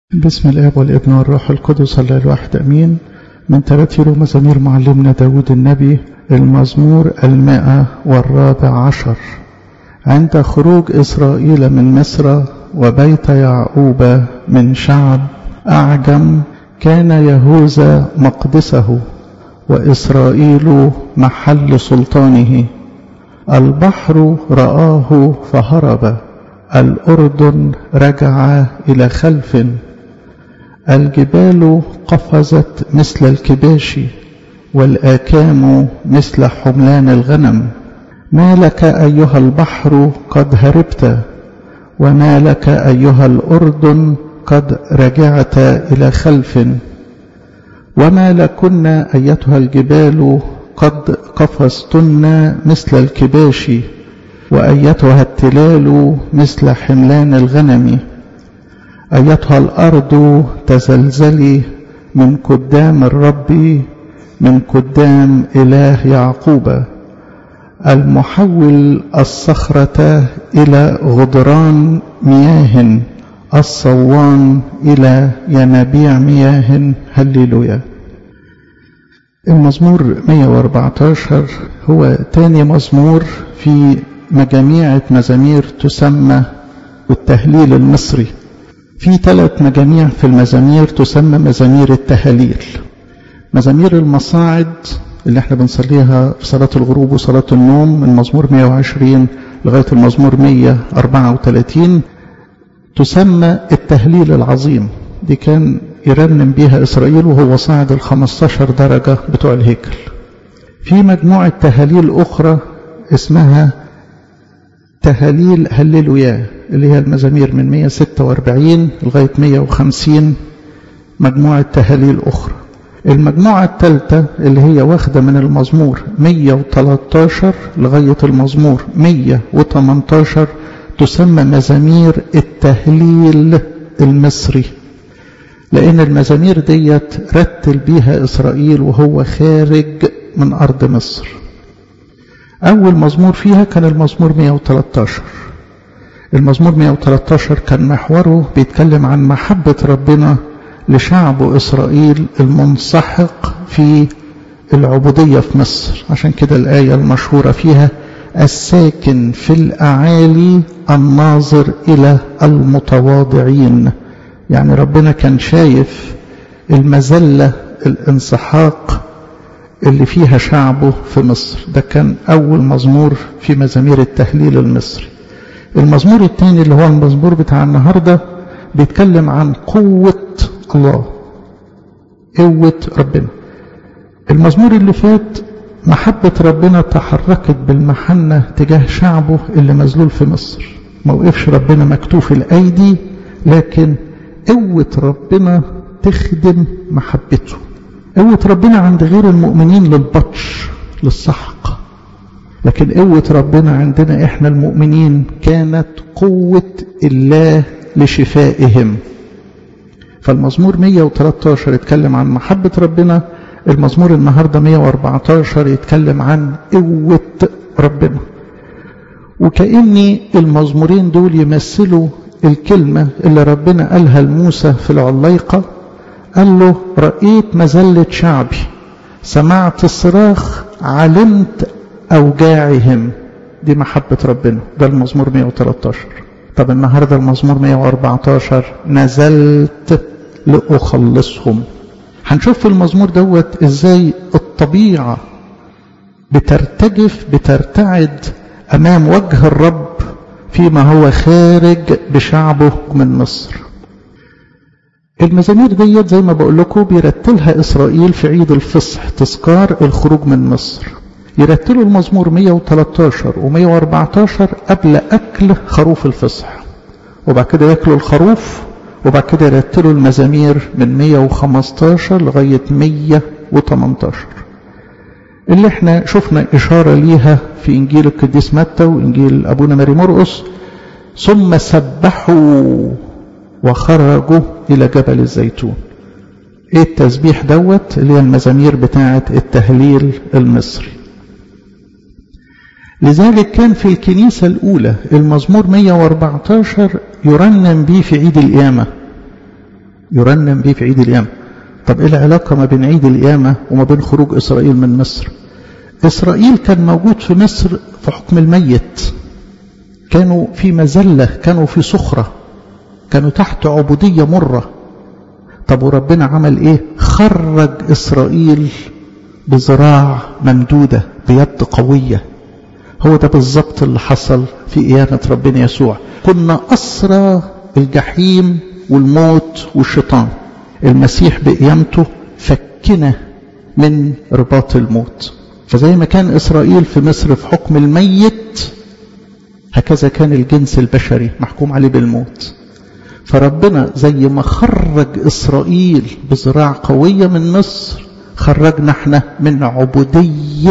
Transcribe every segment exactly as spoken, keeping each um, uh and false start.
بسم الآب والابن والروح القدس الله الواحد أمين. من ترتيل مزامير معلمنا داود النبي المزمور المائة والرابع عشر. عند خروج إسرائيل من مصر وبيت يعقوب من شعب أعجم كان يهوذا مقدسه وإسرائيل محل سلطانه. البحر رآه فهرب، الأردن رجع إلى خلف، الجبال قفزت مثل الكباش والآكام مثل حملان الغنم. ما لك أيها البحر قد هربت، وما لك أيها الأردن قد رجعت إلى خلف. وما لكن أيتها الجبال قد قفزتن مثل الكباش، وأيتها التلال مثل حملان الغنم. أيتها الأرض تزلزلي من قدام الرب، من قدام إله يعقوب، المحول الصخرة إلى غدران مياه، الصوان إلى ينابيع مياه. هللويا. المزمور مائة وأربعة عشر هو تاني مزمور في مجاميع مزامير تسمى بالتهليل المصري. في ثلاث مجاميع في المزامير تسمى مزامير التهاليل. مزامير المصاعد اللي احنا بنصليها في صلاة الغروب وصلاة النوم من مزمور مائة وعشرين لغاية المزمور مائة وأربعة وثلاثين تسمى التهليل العظيم. دي كان يرنم بها إسرائيل وهو صاعد الخمستاشر درجة بتوع الهيكل. في مجموعة تهاليل أخرى اسمها تهاليل هللويا اللي هي المزامير من مائة وستة وأربعين لغاية مائة وخمسين، مجموعة تهاليل أخرى. المجموعة الثالثة اللي هي واخدة من المزمور مائة وثلاثة عشر لغاية المزمور مائة وثمانية عشر تسمى مزامير التهليل المصري، لأن المزامير ديت رتل بيها إسرائيل وهو خارج من أرض مصر. أول مزمور فيها كان المزمور مائة وثلاثة عشر. المزمور مائة وثلاثة عشر كان محوره بيتكلم عن محبة ربنا لشعب إسرائيل المنسحق في العبودية في مصر. عشان كده الآية المشهورة فيها الساكن في الأعالي الناظر إلى المتواضعين. يعني ربنا كان شايف المذلة الانسحاق اللي فيها شعبه في مصر. ده كان أول مزمور في مزامير التهليل المصري. المزمور الثاني اللي هو المزمور بتاع النهاردة بيتكلم عن قوة الله، قوة ربنا. المزمور اللي فات محبة ربنا تحركت بالمحنة تجاه شعبه اللي مذلول في مصر. ما وقفش ربنا مكتوف الأيدي، لكن قوة ربنا تخدم محبته. قوة ربنا عند غير المؤمنين للبطش للسحق، لكن قوة ربنا عندنا احنا المؤمنين كانت قوة الله لشفائهم. فالمزمور مائة وثلاثة عشر يتكلم عن محبة ربنا، المزمور النهاردة مائة وأربعة عشر يتكلم عن قوة ربنا. وكأن المزمورين دول يمثلوا الكلمة اللي ربنا قالها لموسى في العليقة. قال له رأيت مذلة شعبي، سمعت الصراخ، علمت أوجاعهم. دي محبة ربنا. ده المزمور مائة وثلاثة عشر. طب النهاردة المزمور مائة وأربعة عشر نزلت لأخلصهم. هنشوف في المزمور دوت ازاي الطبيعة بترتجف بترتعد أمام وجه الرب فيما هو خارج بشعبه من مصر. المزامير ديت زي ما بقول لكم بيرتلها إسرائيل في عيد الفصح، تذكار الخروج من مصر. يرتلوا المزمور مائة وثلاثة عشر ومائة وأربعة عشر قبل أكل خروف الفصح، وبعد كده يأكلوا الخروف، وبعد كده يرتلوا المزامير من مائة وخمسة عشر لغاية مائة وثمانية عشر اللي احنا شفنا إشارة ليها في إنجيل القديس متى وإنجيل أبونا ماري مرقس. ثم سبحوا وخرجوا إلى جبل الزيتون. ايه التسبيح دوت؟ اللي هي المزامير بتاعة التهليل المصري. لذلك كان في الكنيسة الأولى المزمور مائة وأربعة عشر يرنم به في عيد القيامة. يرنم بيه في عيد القيامة. طب ايه العلاقة ما بين عيد القيامة وما بين خروج إسرائيل من مصر؟ إسرائيل كان موجود في مصر في حكم الميت، كانوا في مذلة، كانوا في صخرة، كانوا تحت عبودية مرة. طب وربنا عمل ايه؟ خرج إسرائيل بذراع ممدودة بيد قوية. هو ده بالظبط اللي حصل في قيامة ربنا يسوع. كنا أسرى الجحيم والموت والشيطان، المسيح بقيامته فكنا من رباط الموت. فزي ما كان إسرائيل في مصر في حكم الميت، هكذا كان الجنس البشري محكوم عليه بالموت. فربنا زي ما خرج إسرائيل بذراع قوية من مصر، خرجنا احنا من عبودية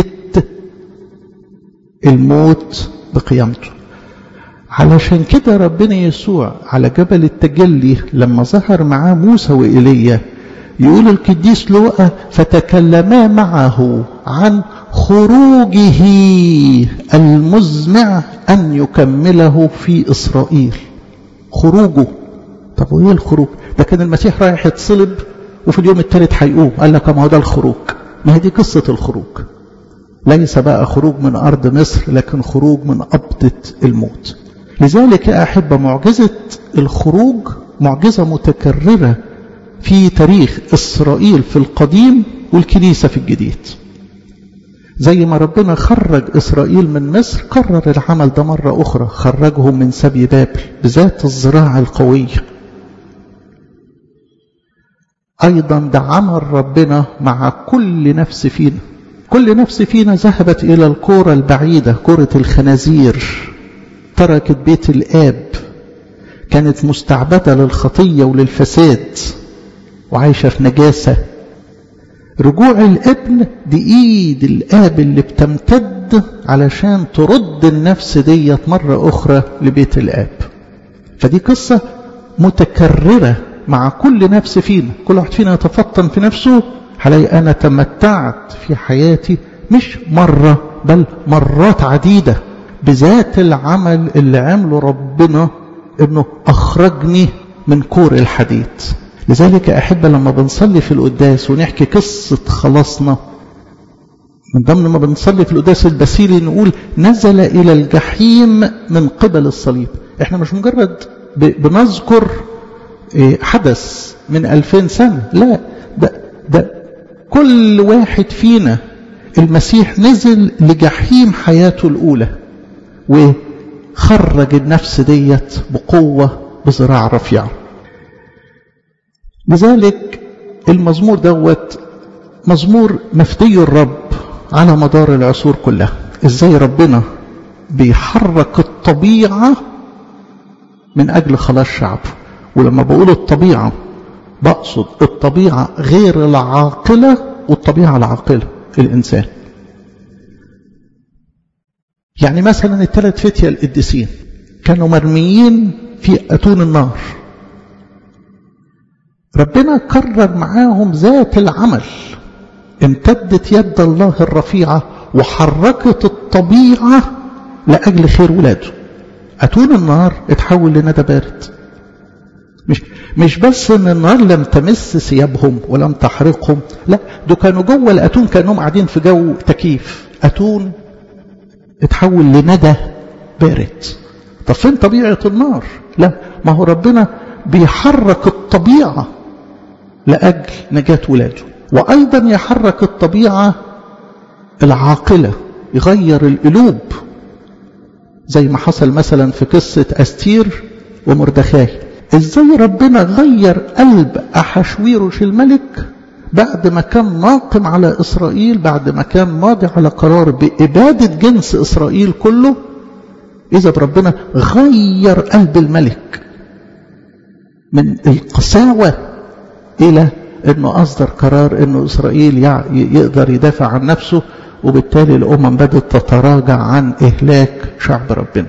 الموت بقيامته. علشان كده ربنا يسوع على جبل التجلي لما ظهر معاه موسى وإيليا، يقول القديس لوقا فتكلما معه عن خروجه المزمع أن يكمله في إسرائيل. خروجه. طب وإيه الخروج؟ ده كان المسيح رايح يتصلب وفي اليوم الثالث هيقوم. قال لك ما هو ده الخروج. ما هي دي قصة الخروج. ليس بقى خروج من أرض مصر، لكن خروج من قبضة الموت. لذلك يا أحبة معجزة الخروج معجزة متكررة في تاريخ إسرائيل في القديم والكنيسة في الجديد. زي ما ربنا خرج إسرائيل من مصر، كرر العمل ده مرة أخرى، خرجهم من سبي بابل بذات الذراع القوية. أيضا ده عمل ربنا مع كل نفس فينا. كل نفس فينا ذهبت إلى الكورة البعيدة، كرة الخنازير، تركت بيت الآب، كانت مستعبدة للخطية وللفساد وعايشة في نجاسة. رجوع الابن دي ايد الآب اللي بتمتد علشان ترد النفس ديت مرة أخرى لبيت الآب. فدي قصة متكررة مع كل نفس فينا. كل واحد فينا يتفطن في نفسه، هلاقي أنا تمتعت في حياتي مش مرة بل مرات عديدة بذات العمل اللي عمله ربنا، انه اخرجني من كور الحديد. لذلك أحب لما بنصلي في القداس ونحكي قصة خلاصنا، من ضمن ما بنصلي في القداس البسيلي نقول نزل إلى الجحيم من قبل الصليب. احنا مش مجرد بنذكر حدث من ألفين سنة، لا، ده, ده كل واحد فينا المسيح نزل لجحيم حياته الأولى وخرج النفس ديت بقوة بذراع رفيعة. لذلك المزمور دوت مزمور مفدي الرب على مدار العصور كلها. ازاي ربنا بيحرك الطبيعة من أجل خلاص شعبه. ولما بقول الطبيعة بقصد الطبيعة غير العاقلة والطبيعة العاقلة، الإنسان. يعني مثلا الثلاث فتية القديسين كانوا مرميين في أتون النار، ربنا كرر معاهم ذات العمل. امتدت يد الله الرفيعة وحركت الطبيعة لأجل خير ولاده. أتون النار اتحول لندى بارد. مش, مش بس ان النار لم تمس ثيابهم ولم تحرقهم، لا، دول كانوا جوه الأتون كأنهم قاعدين في جو تكييف. أتون اتحول لندى بارد. طب فين طبيعة النار؟ لا، ما هو ربنا بيحرك الطبيعة لأجل نجاة ولاده. وأيضا يحرك الطبيعة العاقلة، يغير القلوب، زي ما حصل مثلا في قصة أستير ومردخاي. ازاي ربنا غير قلب أحشويروش الملك بعد ما كان ناقم على إسرائيل، بعد ما كان ماضي على قرار بإبادة جنس إسرائيل كله. إذا ربنا غير قلب الملك من القساوة إلى أنه أصدر قرار أنه إسرائيل يقدر يدافع عن نفسه، وبالتالي الأمم بدأت تتراجع عن إهلاك شعب ربنا.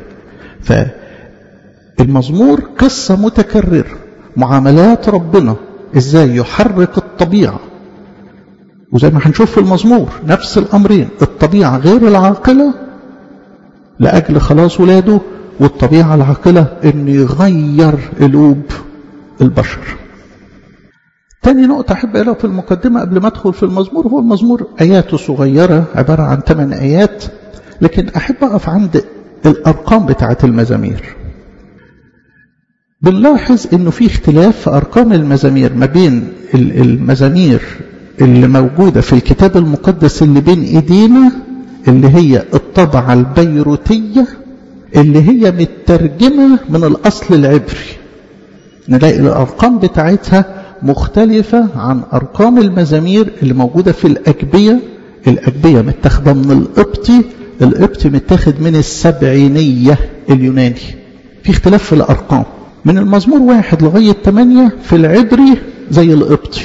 فالمزمور قصة متكررة، معاملات ربنا إزاي يحرك الطبيعة. وزي ما هنشوف في المزمور نفس الأمرين، الطبيعة غير العاقلة لأجل خلاص ولاده، والطبيعة العاقلة أن يغير قلوب البشر. تاني نقطة أحب أقولها في المقدمة قبل ما أدخل في المزمور، هو المزمور آياته صغيرة عبارة عن ثمان آيات، لكن أحب أقف عند الأرقام بتاعة المزامير. بنلاحظ إنه في اختلاف في أرقام المزامير ما بين المزامير اللي موجودة في الكتاب المقدس اللي بين إيدينا، اللي هي الطبعة البيروتية اللي هي مترجمة من الأصل العبري. نلاقي الأرقام بتاعتها مختلفة عن أرقام المزامير اللي موجودة في الأجبية. الأجبية متاخدة من القبطي، القبطي متاخد من السبعينية اليوناني. في اختلاف في الأرقام من المزمور واحد لغاية ثمانية في العبري زي القبطي.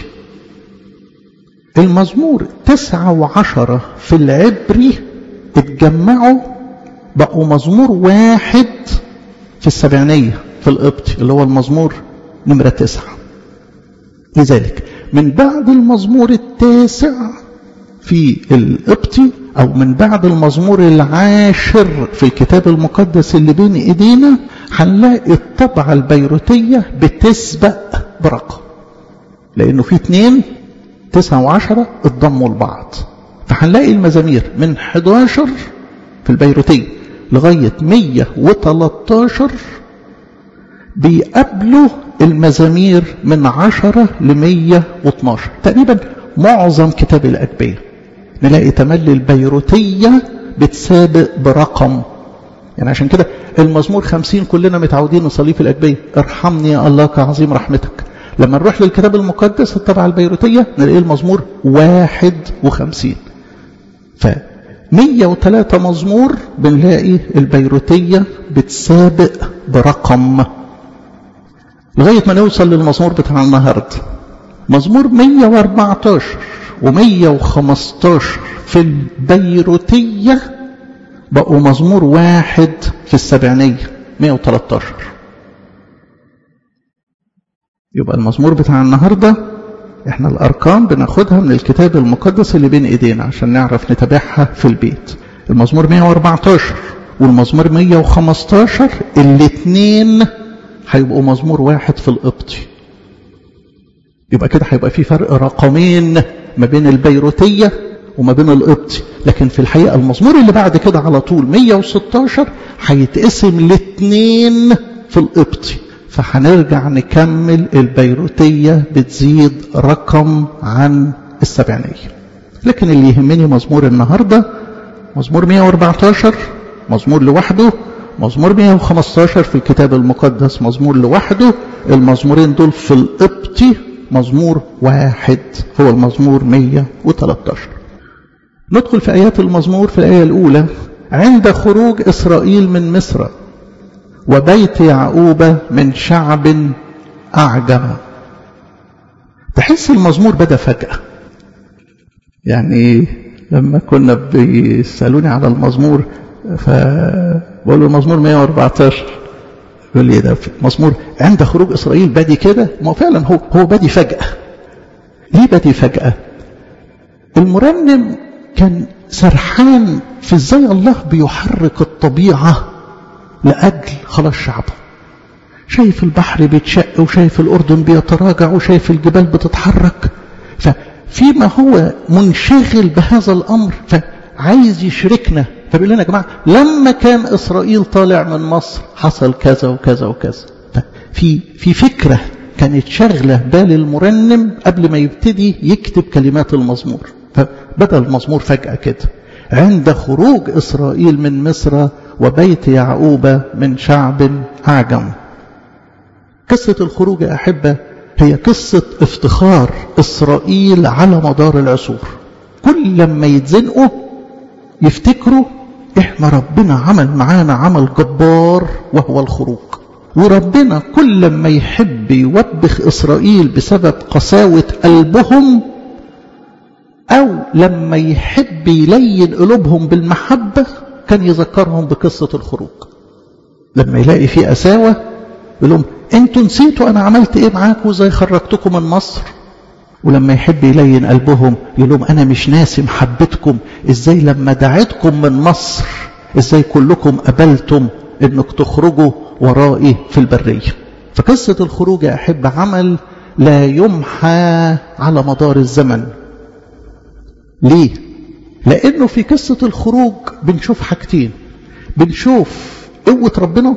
المزمور تسعة وعشرة في العبري اتجمعوا بقوا مزمور واحد في السبعينية في القبطي اللي هو المزمور نمرة تسعة. لذلك من بعد المزمور التاسع في القبطي أو من بعد المزمور العاشر في الكتاب المقدس اللي بين إيدينا هنلاقي الطبعة البيروتية بتسبق برقم، لأنه في اتنين تسعة وعشرة اتضموا لبعض. فهنلاقي المزامير من حداشر في البيروتية لغاية مية وتلتاشر بيقابلوا المزامير من عشرة لمية واتناشر. تقريبا معظم كتاب الأجبية نلاقي تملي البيروتية بتسابق برقم. يعني عشان كده المزمور خمسين كلنا متعودين نصليه في الأجبية، ارحمني يا الله كعظيم رحمتك. لما نروح للكتاب المقدس الطبعة البيروتية نلاقي المزمور واحد وخمسين. فمية وثلاثة مزمور بنلاقي البيروتية بتسابق برقم لغاية ما نوصل للمزمور بتاع النهاردة. مزمور مية واربعتاشر ومية وخمستاشر في البيروتية بقوا مزمور واحد في السبعينية مية وتلتاشر. يبقى المزمور بتاع النهاردة احنا الأرقام بناخدها من الكتاب المقدس اللي بين ايدينا عشان نعرف نتابعها في البيت. المزمور مية واربعتاشر والمزمور مية وخمستاشر الاثنين هيبقوا مزمور واحد في القبطي. يبقى كده هيبقى في فرق رقمين ما بين البيروتية وما بين القبطي، لكن في الحقيقة المزمور اللي بعد كده على طول مية وستاشر هيتقسم الاثنين في القبطي. فهنرجع نكمل البيروتية بتزيد رقم عن السبعينية. لكن اللي يهمني مزمور النهاردة مزمور مية واربعتاشر مزمور لوحده، مزمور مية وخمستاشر في الكتاب المقدس مزمور لوحده. المزمورين دول في القبطي مزمور واحد هو المزمور مية وتلتاشر. ندخل في آيات المزمور. في الآية الأولى عند خروج إسرائيل من مصر وبيت يعقوب من شعب أعجم. تحس المزمور بدأ فجأة. يعني لما كنا بيسألوني على المزمور فبقولوا المزمور مية واربعتاشر يقول لي ده مزمور عند خروج إسرائيل بدي كده. ما فعلا هو هو بدي فجأة. ليه بدي فجأة؟ المرنم كان سرحان في ازاي الله بيحرك الطبيعة لأجل خلاص شعبه. شايف البحر بيتشق وشايف الأردن بيتراجع وشايف الجبال بتتحرك، ففيما هو منشغل بهذا الأمر فعايز يشركنا. فبيقول لنا يا جماعة لما كان إسرائيل طالع من مصر حصل كذا وكذا وكذا. في في فكرة كانت شغلة بال المرنم قبل ما يبتدي يكتب كلمات المزمور. فبدأ المزمور فجأة كده عند خروج إسرائيل من مصر وبيت يعقوب من شعب أعجم. قصة الخروج يا أحبة هي قصة افتخار إسرائيل على مدار العصور. كل لما يتزنقوا يفتكروا إحنا ربنا عمل معانا عمل جبار وهو الخروج. وربنا كل لما يحب يوبخ إسرائيل بسبب قساوة قلبهم أو لما يحب يلين قلوبهم بالمحبة كان يذكرهم بقصة الخروج. لما يلاقي في قساوة يقول لهم انتوا نسيتوا أنا عملت إيه معاكم وزي خرجتكم من مصر. ولما يحب يلين قلبهم يقول لهم أنا مش ناسي محبتكم، إزاي لما دعيتكم من مصر إزاي كلكم قبلتم إنك تخرجوا ورائي في البرية. فقصة الخروج يا أحب عمل لا يمحى على مدار الزمن. ليه؟ لأنه في قصة الخروج بنشوف حاجتين. بنشوف قوة ربنا،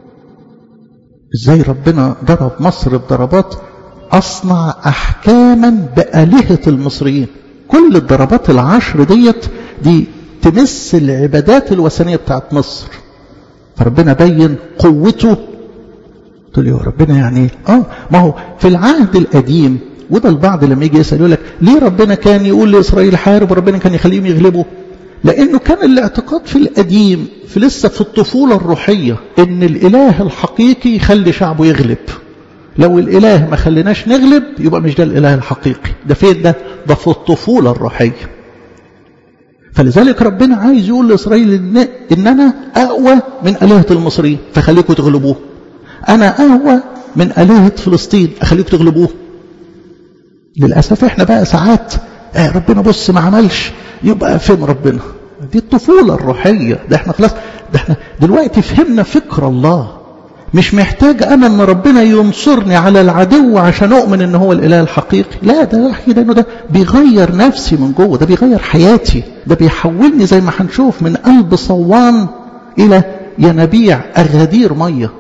ازاي ربنا ضرب مصر بضربات، أصنع أحكاما بآلهة المصريين. كل الضربات العشر ديت دي تمس العبادات الوثنية بتاعت مصر، فربنا بين قوته. تقول لي ربنا يعني اه ما هو في العهد القديم، وده البعض لما يجي يسأل يقول لك ليه ربنا كان يقول لإسرائيل حارب وربنا كان يخليهم يغلبوا؟ لأنه كان الاعتقاد في القديم في لسه في الطفولة الروحية إن الإله الحقيقي يخلي شعبه يغلب. لو الإله ما خليناش نغلب يبقى مش ده الإله الحقيقي. ده فين ده؟ ده في الطفولة الروحية. فلذلك ربنا عايز يقول لإسرائيل إن, إن أنا أقوى من آلهة المصريين فخليكم تغلبوه، أنا أقوى من آلهة فلسطين أخليكم تغلبوه. للأسف إحنا بقى ساعات آه ربنا بص ما عملش يبقى فين ربنا؟ دي الطفولة الروحية. ده احنا خلاص، ده احنا دلوقتي فهمنا فكر الله. مش محتاج أنا أن ربنا ينصرني على العدو عشان أؤمن أنه هو الإله الحقيقي. لا، ده كده إنه ده بيغير نفسي من جوه، ده بيغير حياتي، ده بيحولني زي ما هنشوف من قلب صوان إلى ينابيع أغادير مية.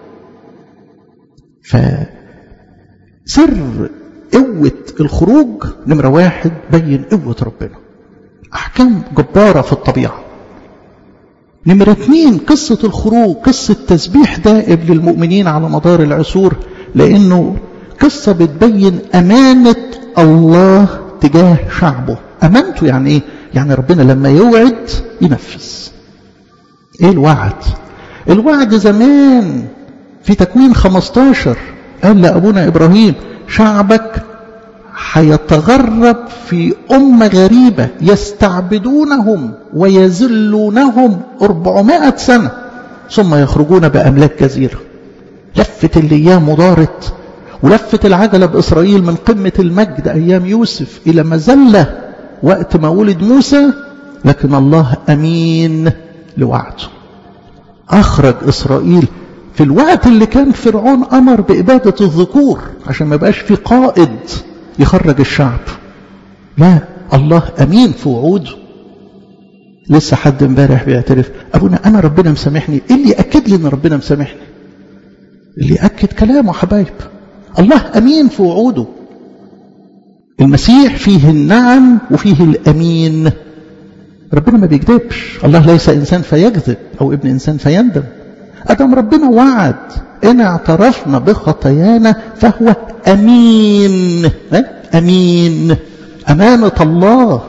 فسر قوة الخروج نمرة واحد بين قوة ربنا، أحكام جبارة في الطبيعة. نمرة اثنين قصة الخروج قصة تسبيح دائم للمؤمنين على مدار العصور، لأنه قصة بتبين أمانة الله تجاه شعبه. أمانته يعني إيه؟ يعني ربنا لما يوعد ينفذ. إيه الوعد؟ الوعد زمان في تكوين خمستاشر قال لأبونا إبراهيم شعبك هيتغرب في أمة غريبة يستعبدونهم ويذلونهم أربعمائة سنة ثم يخرجون بأملاك جزيرة. لفت الأيام ودارت، ولفت العجلة بإسرائيل من قمة المجد أيام يوسف إلى مذلة وقت ما ولد موسى، لكن الله أمين لوعده. أخرج إسرائيل في الوقت اللي كان فرعون أمر بإبادة الذكور عشان ما بقاش في قائد يخرج الشعب. لا، الله أمين في وعوده. لسه حد امبارح بيعترف أبونا أنا ربنا مسامحني. إيه اللي يأكد لي أن ربنا مسامحني؟ اللي يأكد كلامه حبايب. الله أمين في وعوده. المسيح فيه النعم وفيه الأمين. ربنا ما بيكذبش. الله ليس إنسان فيكذب أو ابن إنسان فيندم. أدم ربنا وعد إن اعترفنا بخطايانا فهو أمين. أمين، أمانة الله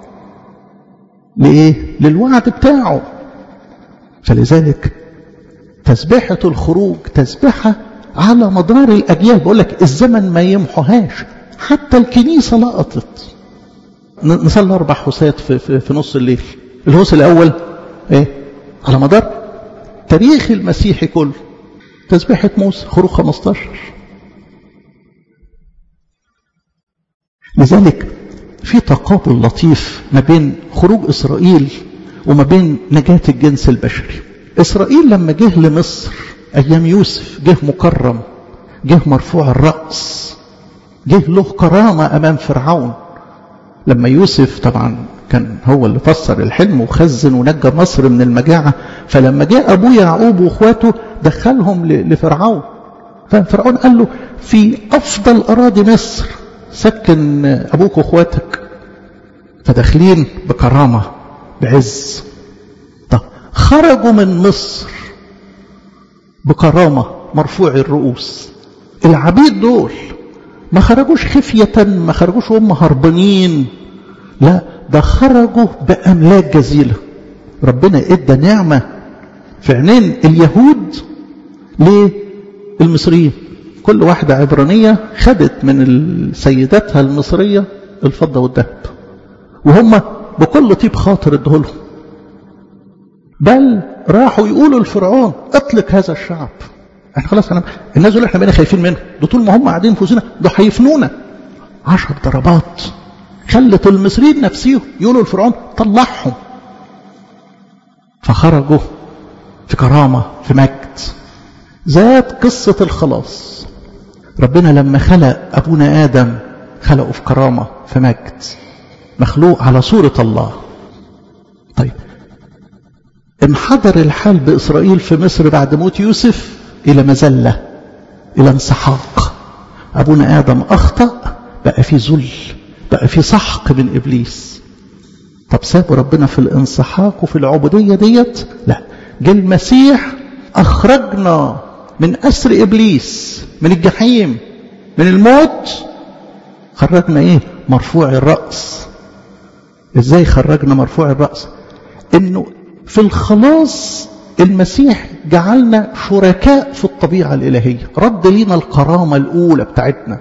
لإيه؟ للوعد بتاعه. فلذلك تسبيحة الخروج تسبيحة على مدار الأجيال. بقول لك الزمن ما يمحوهاش، حتى الكنيسة لقطت. نصلي أربع حسات في, في, في نص الليل. الهوس الأول إيه؟ على مدار تاريخ المسيحي كله تسبيحة موسى خروج خمستاشر. لذلك في تقابل لطيف ما بين خروج إسرائيل وما بين نجاة الجنس البشري. إسرائيل لما جه لمصر أيام يوسف جه مكرم، جه مرفوع الرأس، جه له كرامة أمام فرعون. لما يوسف طبعا كان هو اللي فسر الحلم وخزن ونجى مصر من المجاعة، فلما جاء أبوه يعقوب وإخواته دخلهم لفرعون، ففرعون قال له في أفضل أراضي مصر سكن أبوك وإخواتك. فداخلين بكرامة بعز. طب خرجوا من مصر بكرامة مرفوع الرؤوس. العبيد دول ما خرجوش خفية، ما خرجوش وهم هربانين، لا ده خرجوا بأملاك جزيلة. ربنا ادى نعمة في عينين اليهود للمصريين. كل واحدة عبرانية خدت من سيداتها المصرية الفضة والذهب، وهم بكل طيب خاطر ادهولهم. بل راحوا يقولوا لفرعون اطلق هذا الشعب. احنا خلاص انا الناس دول احنا بقينا خايفين منهم، ده طول ما هم قاعدين في وسطنا ده هيفنونا. عشر ضربات خلت المصريين نفسيهم يقولوا لفرعون طلعهم. فخرجوا في كرامة في مجد. ذات قصة الخلاص ربنا لما خلق أبونا آدم خلقه في كرامة، في مجد، مخلوق على صورة الله. طيب انحدر الحال بإسرائيل في مصر بعد موت يوسف إلى مذلة، إلى انسحاق. أبونا آدم أخطأ، بقى في ذل، بقى في سحق من إبليس. طب سابوا ربنا في الانسحاق وفي العبودية ديت؟ لا، جه المسيح أخرجنا من أسر إبليس، من الجحيم، من الموت. خرجنا إيه؟ مرفوع الرأس. إزاي خرجنا مرفوع الرأس؟ إنه في الخلاص المسيح جعلنا شركاء في الطبيعة الإلهية، رد لينا الكرامة الأولى بتاعتنا.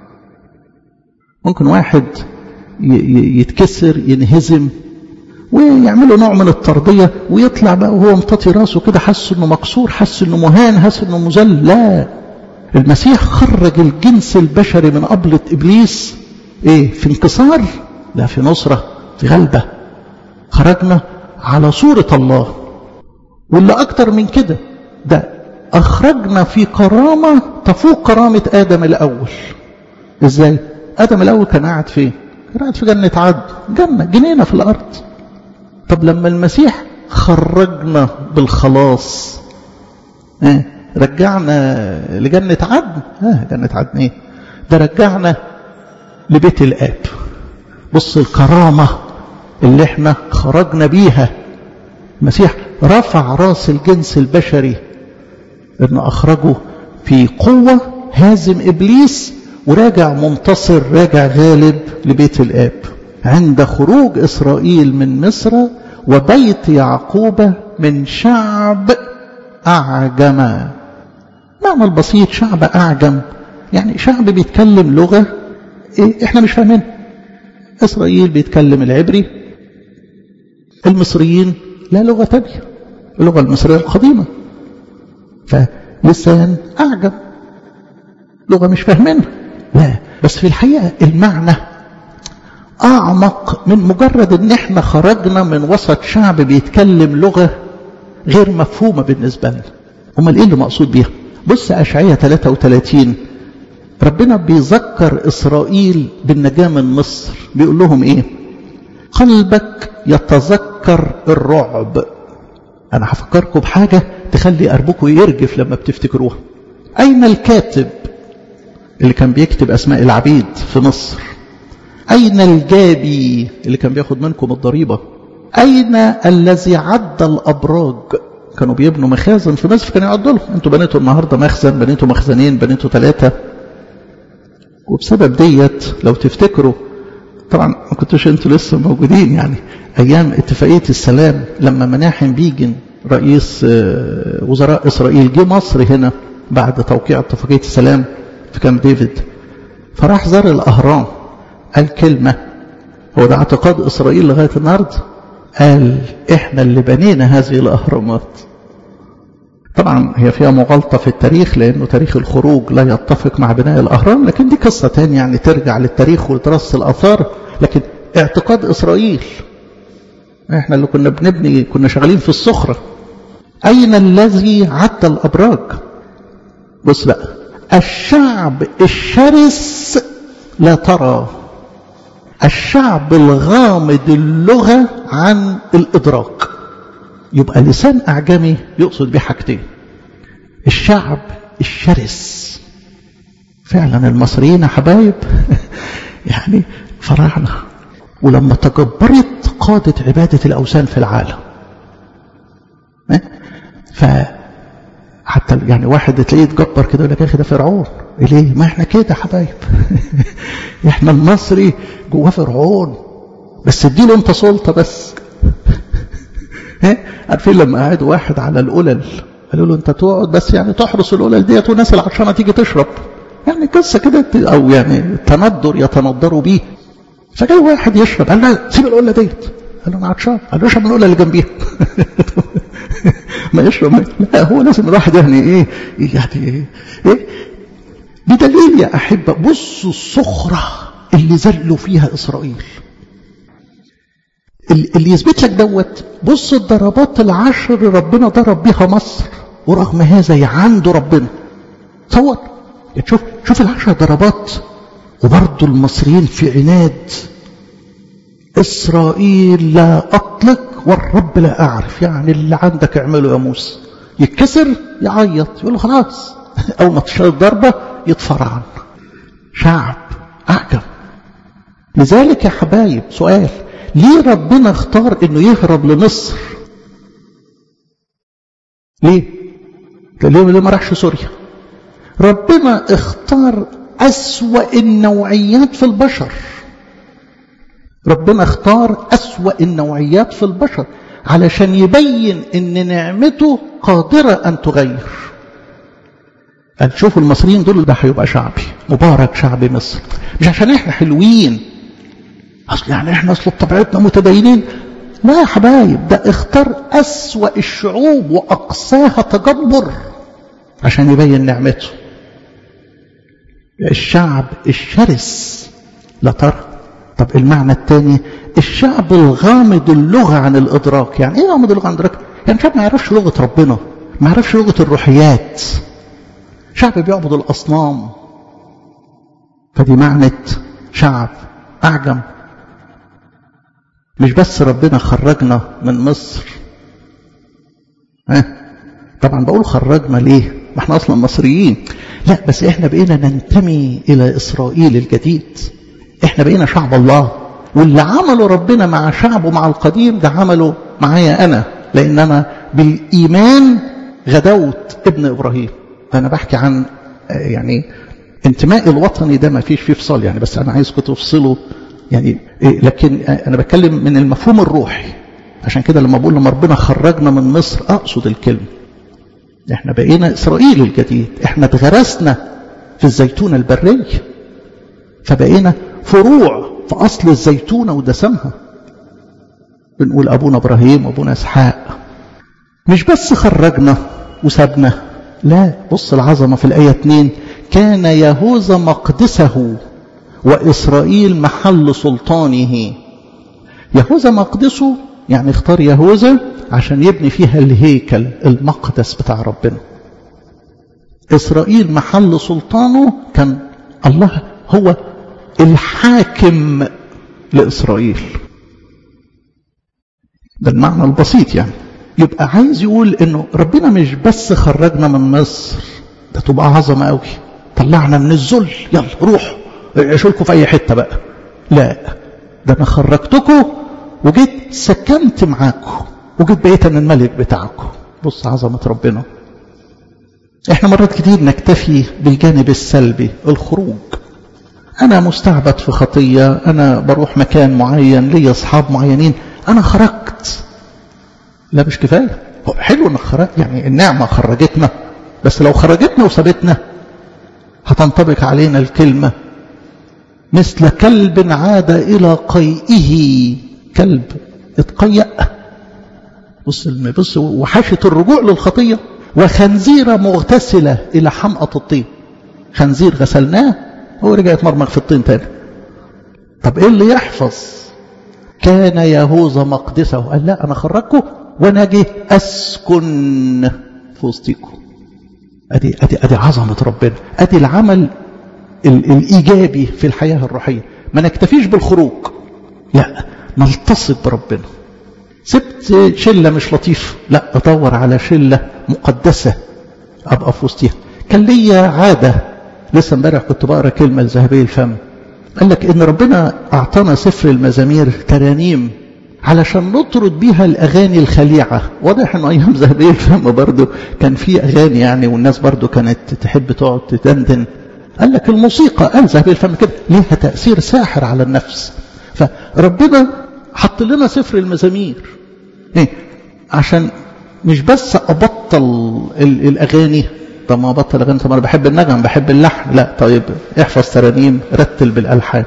ممكن واحد يتكسر، ينهزم، ويعملوا نوع من الترضية، ويطلع بقى وهو مطاطي راسه كده، حس انه مكسور، حس انه مهان، حس انه مذل. لا، المسيح خرج الجنس البشري من قبضة إبليس ايه؟ في انكسار؟ لا، في نصرة، في غلبة. خرجنا على صورة الله. واللي أكتر من كده، ده أخرجنا في كرامة تفوق كرامة آدم الأول. إزاي؟ آدم الأول كان قاعد فين؟ كان قاعد في جنة عدن، جنة جنينة في الأرض. طب لما المسيح خرجنا بالخلاص، اه رجعنا لجنة عدن. اه جنة عدن ايه؟ ده رجعنا لبيت الآب. بص الكرامة اللي احنا خرجنا بيها. المسيح رفع راس الجنس البشري، انه اخرجه في قوة، هازم إبليس، وراجع منتصر، راجع غالب لبيت الآب. عند خروج إسرائيل من مصر وبيت يعقوب من شعب أعجم. معنى البسيط شعب أعجم يعني شعب بيتكلم لغة إيه؟ إحنا مش فاهمين. إسرائيل بيتكلم العبري، المصريين لا لغة تانية، اللغة المصرية القديمة، فلسان أعجم، لغة مش فاهمينها. لا، بس في الحقيقة المعنى أعمق من مجرد إن إحنا خرجنا من وسط شعب بيتكلم لغة غير مفهومة بالنسبة لنا. أمال إيه اللي مقصود بيها؟ بص أشعياء ثلاثة وثلاثين، ربنا بيذكر إسرائيل بالنجاة من مصر. بيقول لهم إيه؟ قلبك يتذكر الرعب. أنا هفكركم بحاجة تخلي قلبكم يرجف لما بتفتكروها. أين الكاتب اللي كان بيكتب أسماء العبيد في مصر؟ أين الجابي اللي كان بياخد منكم الضريبة؟ أين الذي عد الأبراج؟ كانوا بيبنوا مخازن في مصر، كانوا يعدوا لهم. أنتوا بنيتوا النهاردة مخزن، بنيتوا مخزنين، بنيتوا ثلاثة. وبسبب ديت لو تفتكروا، طبعا ما كنتوش أنتوا لسه موجودين، يعني أيام اتفاقية السلام لما مناحم بيجن رئيس وزراء إسرائيل جه مصر هنا بعد توقيع اتفاقية السلام في كامب ديفيد، فراح زار الأهرام، قال كلمة، هو ده اعتقاد إسرائيل لغاية النهاردة، قال إحنا اللي بنينا هذه الأهرامات. طبعا هي فيها مغالطة في التاريخ، لأنه تاريخ الخروج لا يتفق مع بناء الأهرام، لكن دي قصة تانية يعني ترجع للتاريخ ودراسة الآثار. لكن اعتقاد إسرائيل، إحنا اللي كنا بنبني، كنا شغالين في الصخرة. أين الذي عد الأبراج؟ بص بقى، الشعب الشرس لا ترى، الشعب الغامض اللغة عن الإدراك. يبقى لسان أعجمي يقصد به حاجتين: الشعب الشرس. فعلا المصريين يا حبايب يعني فراعنة، ولما تجبرت قادت عبادة الأوثان في العالم. فحتى يعني واحد تلاقيه يتجبر كده يقول لك يا أخي ده فرعون. ليه؟ ما احنا كده حبايب احنا المصري جواه فرعون، بس اديله انت سلطة بس. عارفين لما قاعد واحد على القلل قالوا له انت تقعد بس يعني تحرس القلل ديت والناس العطشانه تيجي تشرب، يعني قصه كده، او يعني تندر يتندروا بيه. فجاء واحد يشرب قال له سيب القله ديت، قال له انا عطشان، قال له اشرب من القله اللي جنبيها. ما يشرب، لا هو لازم الواحد يعني ايه يعني ايه بدليل يا احبه. بصوا الصخره اللي زلوا فيها اسرائيل، اللي يثبت لك دوت. بص الضربات العشر ربنا ضرب بها مصر، ورغم هذا يعند ربنا. تصور شوف شوف العشر ضربات، وبرضه المصريين في عناد. إسرائيل لا أطلق والرب لا أعرف، يعني اللي عندك اعمله يا موسى. يتكسر يعيط يقول له خلاص، أول ما تشتغل الضربة يتفرعن. شعب أعجب. لذلك يا حبايب سؤال، ليه ربنا اختار انه يهرب لمصر؟ ليه؟ ليه ما راحش سوريا؟ ربنا اختار أسوأ النوعيات في البشر. ربنا اختار أسوأ النوعيات في البشر علشان يبين ان نعمته قادرة ان تغير. قال شوفوا المصريين دول ده هيبقى شعبي مبارك، شعب مصر، مش عشان احنا حلوين، اصل يعني احنا اصل بطبيعتنا متدينين. لا يا حبايب، ده اختار أسوأ الشعوب وأقصاها تجبر عشان يبين نعمته. الشعب الشرس لا ترى. طب المعنى الثاني، الشعب الغامض اللغة عن الإدراك. يعني ايه غامض اللغة عن الإدراك؟ يعني شعب ما يعرفش لغة ربنا، ما يعرفش لغة الروحيات، شعب بيعبد الأصنام. فدي معنى شعب أعجم. مش بس ربنا خرجنا من مصر، ها طبعا بقول خرجنا ليه؟ ما احنا اصلا مصريين. لا بس احنا بقينا ننتمي الى اسرائيل الجديد، احنا بقينا شعب الله. واللي عمله ربنا مع شعبه مع القديم ده عمله معايا انا، لان انا بالايمان غدوت ابن ابراهيم. فانا بحكي عن يعني انتمائي الوطني ده ما فيش فيه فصال يعني، بس انا عايزكم تفصلوا يعني. لكن انا بتكلم من المفهوم الروحي. عشان كده لما بقول لما ربنا خرجنا من مصر اقصد الكلمه، احنا بقينا اسرائيل الجديد، احنا اتغرسنا في الزيتونه البريه، فبقينا فروع في اصل الزيتونه ودسمها. بنقول ابونا ابراهيم وابونا اسحاق. مش بس خرجنا وسابنا، لا بص العظمه في الايه اتنين، كان يهوذا مقدسه وإسرائيل محل سلطانه. يهوذا مقدسه يعني اختار يهوذا عشان يبني فيها الهيكل المقدس بتاع ربنا. إسرائيل محل سلطانه، كان الله هو الحاكم لإسرائيل. ده المعنى البسيط يعني. يبقى عايز يقول انه ربنا مش بس خرجنا من مصر، ده تبقى عظمة قوي، طلعنا من الذل يلا روحوا عيشوا لكم في اي حته بقى. لا، ده انا خرجتكم وجيت سكنت معاكم وجيت بقيت انا الملك بتاعكم. بص عظمه ربنا. احنا مرات كتير نكتفي بالجانب السلبي، الخروج. انا مستعبد في خطيه، انا بروح مكان معين، لي اصحاب معينين، انا خرجت. لا مش كفايه. حلو انك خرجت، يعني النعمه خرجتنا، بس لو خرجتنا وسابتنا هتنطبق علينا الكلمه مثل كلب عاد إلى قيئه. كلب اتقيأ، بص بص وحشة الرجوع للخطية. وخنزيرة مغتسلة إلى حمأة الطين. خنزير غسلناه هو رجع يتمرمغ في الطين تاني. طب إيه اللي يحفظ؟ كان يهوذا مقدسه. قال لا أنا خرجكم وأنا جه أسكن في وسطكم. أدي أدي أدي عظمة ربنا، أدي العمل الإيجابي في الحياة الروحية. ما نكتفيش بالخروج، لا نلتصق بربنا. سبت شلة مش لطيف، لا أدور على شلة مقدسة أبقى في وسطها. كان لي عادة، لسه امبارح كنت بقرأ كلمة لذهبي الفم، قال لك إن ربنا أعطانا سفر المزامير ترانيم علشان نطرد بيها الأغاني الخليعة. واضح إنه أيام ذهبي الفم برضو كان في أغاني يعني، والناس برضو كانت تحب تقعد تدندن. قال لك الموسيقى، قال ذهبي الفم كده، ليها تأثير ساحر على النفس. فربنا حط لنا سفر المزامير ايه؟ عشان مش بس أبطل الأغاني. طب ما أبطل أغاني؟ طب أنا بحب النغم، بحب اللحن. لا طيب احفظ ترانيم، رتل بالألحان.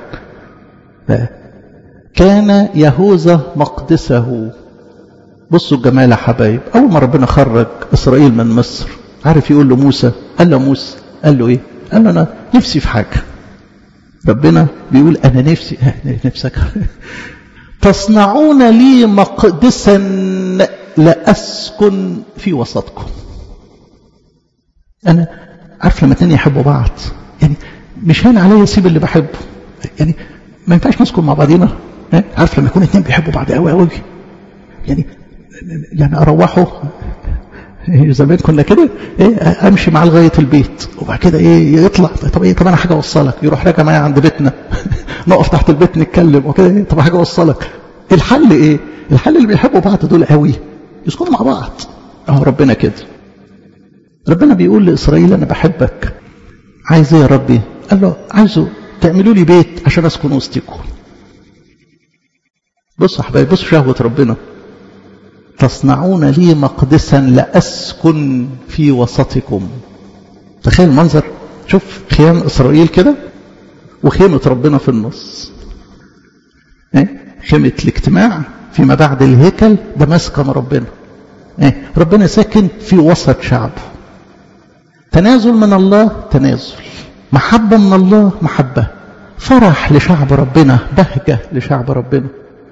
كان يهوذا مقدسه. بصوا الجمال يا حبايب. أول ما ربنا خرج إسرائيل من مصر، عارف يقول له موسى، قال له موسى، قال له إيه؟ قال له أنا نفسي في حاجة. ربنا بيقول أنا نفسي نفسك تصنعون لي مقدسا لأسكن في وسطكم. أنا عارف لما اتنين يحبوا بعض يعني مش هين عليا اسيب اللي بحبه، يعني ما ينفعش نسكن مع بعضينا. عارف لما يكون اتنين بيحبوا بعض قوي قوي يعني يعني اروحوا زمان كنا كده ايه امشي معاه لغايه البيت وبعد كده ايه يطلع طب ايه طب انا حاجه اوصلك، يروح راجع معايا عند بيتنا نقف تحت البيت نتكلم وكده ايه طب حاجه اوصلك. الحل ايه؟ الحل اللي بيحبوا بعض دول قوي يسكنوا مع بعض. اهو ربنا كده، ربنا بيقول لاسرائيل انا بحبك، عايز ايه يا ربي؟ قال له عايزه تعملوا لي بيت عشان اسكن وسطكم. بصوا يا حبايبي بصوا شهوه ربنا، تصنعون لي مقدسا لأسكن في وسطكم. تخيل المنظر، شوف خيام إسرائيل كده وخيمة ربنا في النص، خيمة الاجتماع فيما بعد الهيكل ده مسكن ربنا، ربنا ساكن في وسط شعبه. تنازل من الله تنازل، محبة من الله محبة، فرح لشعب ربنا، بهجة لشعب ربنا.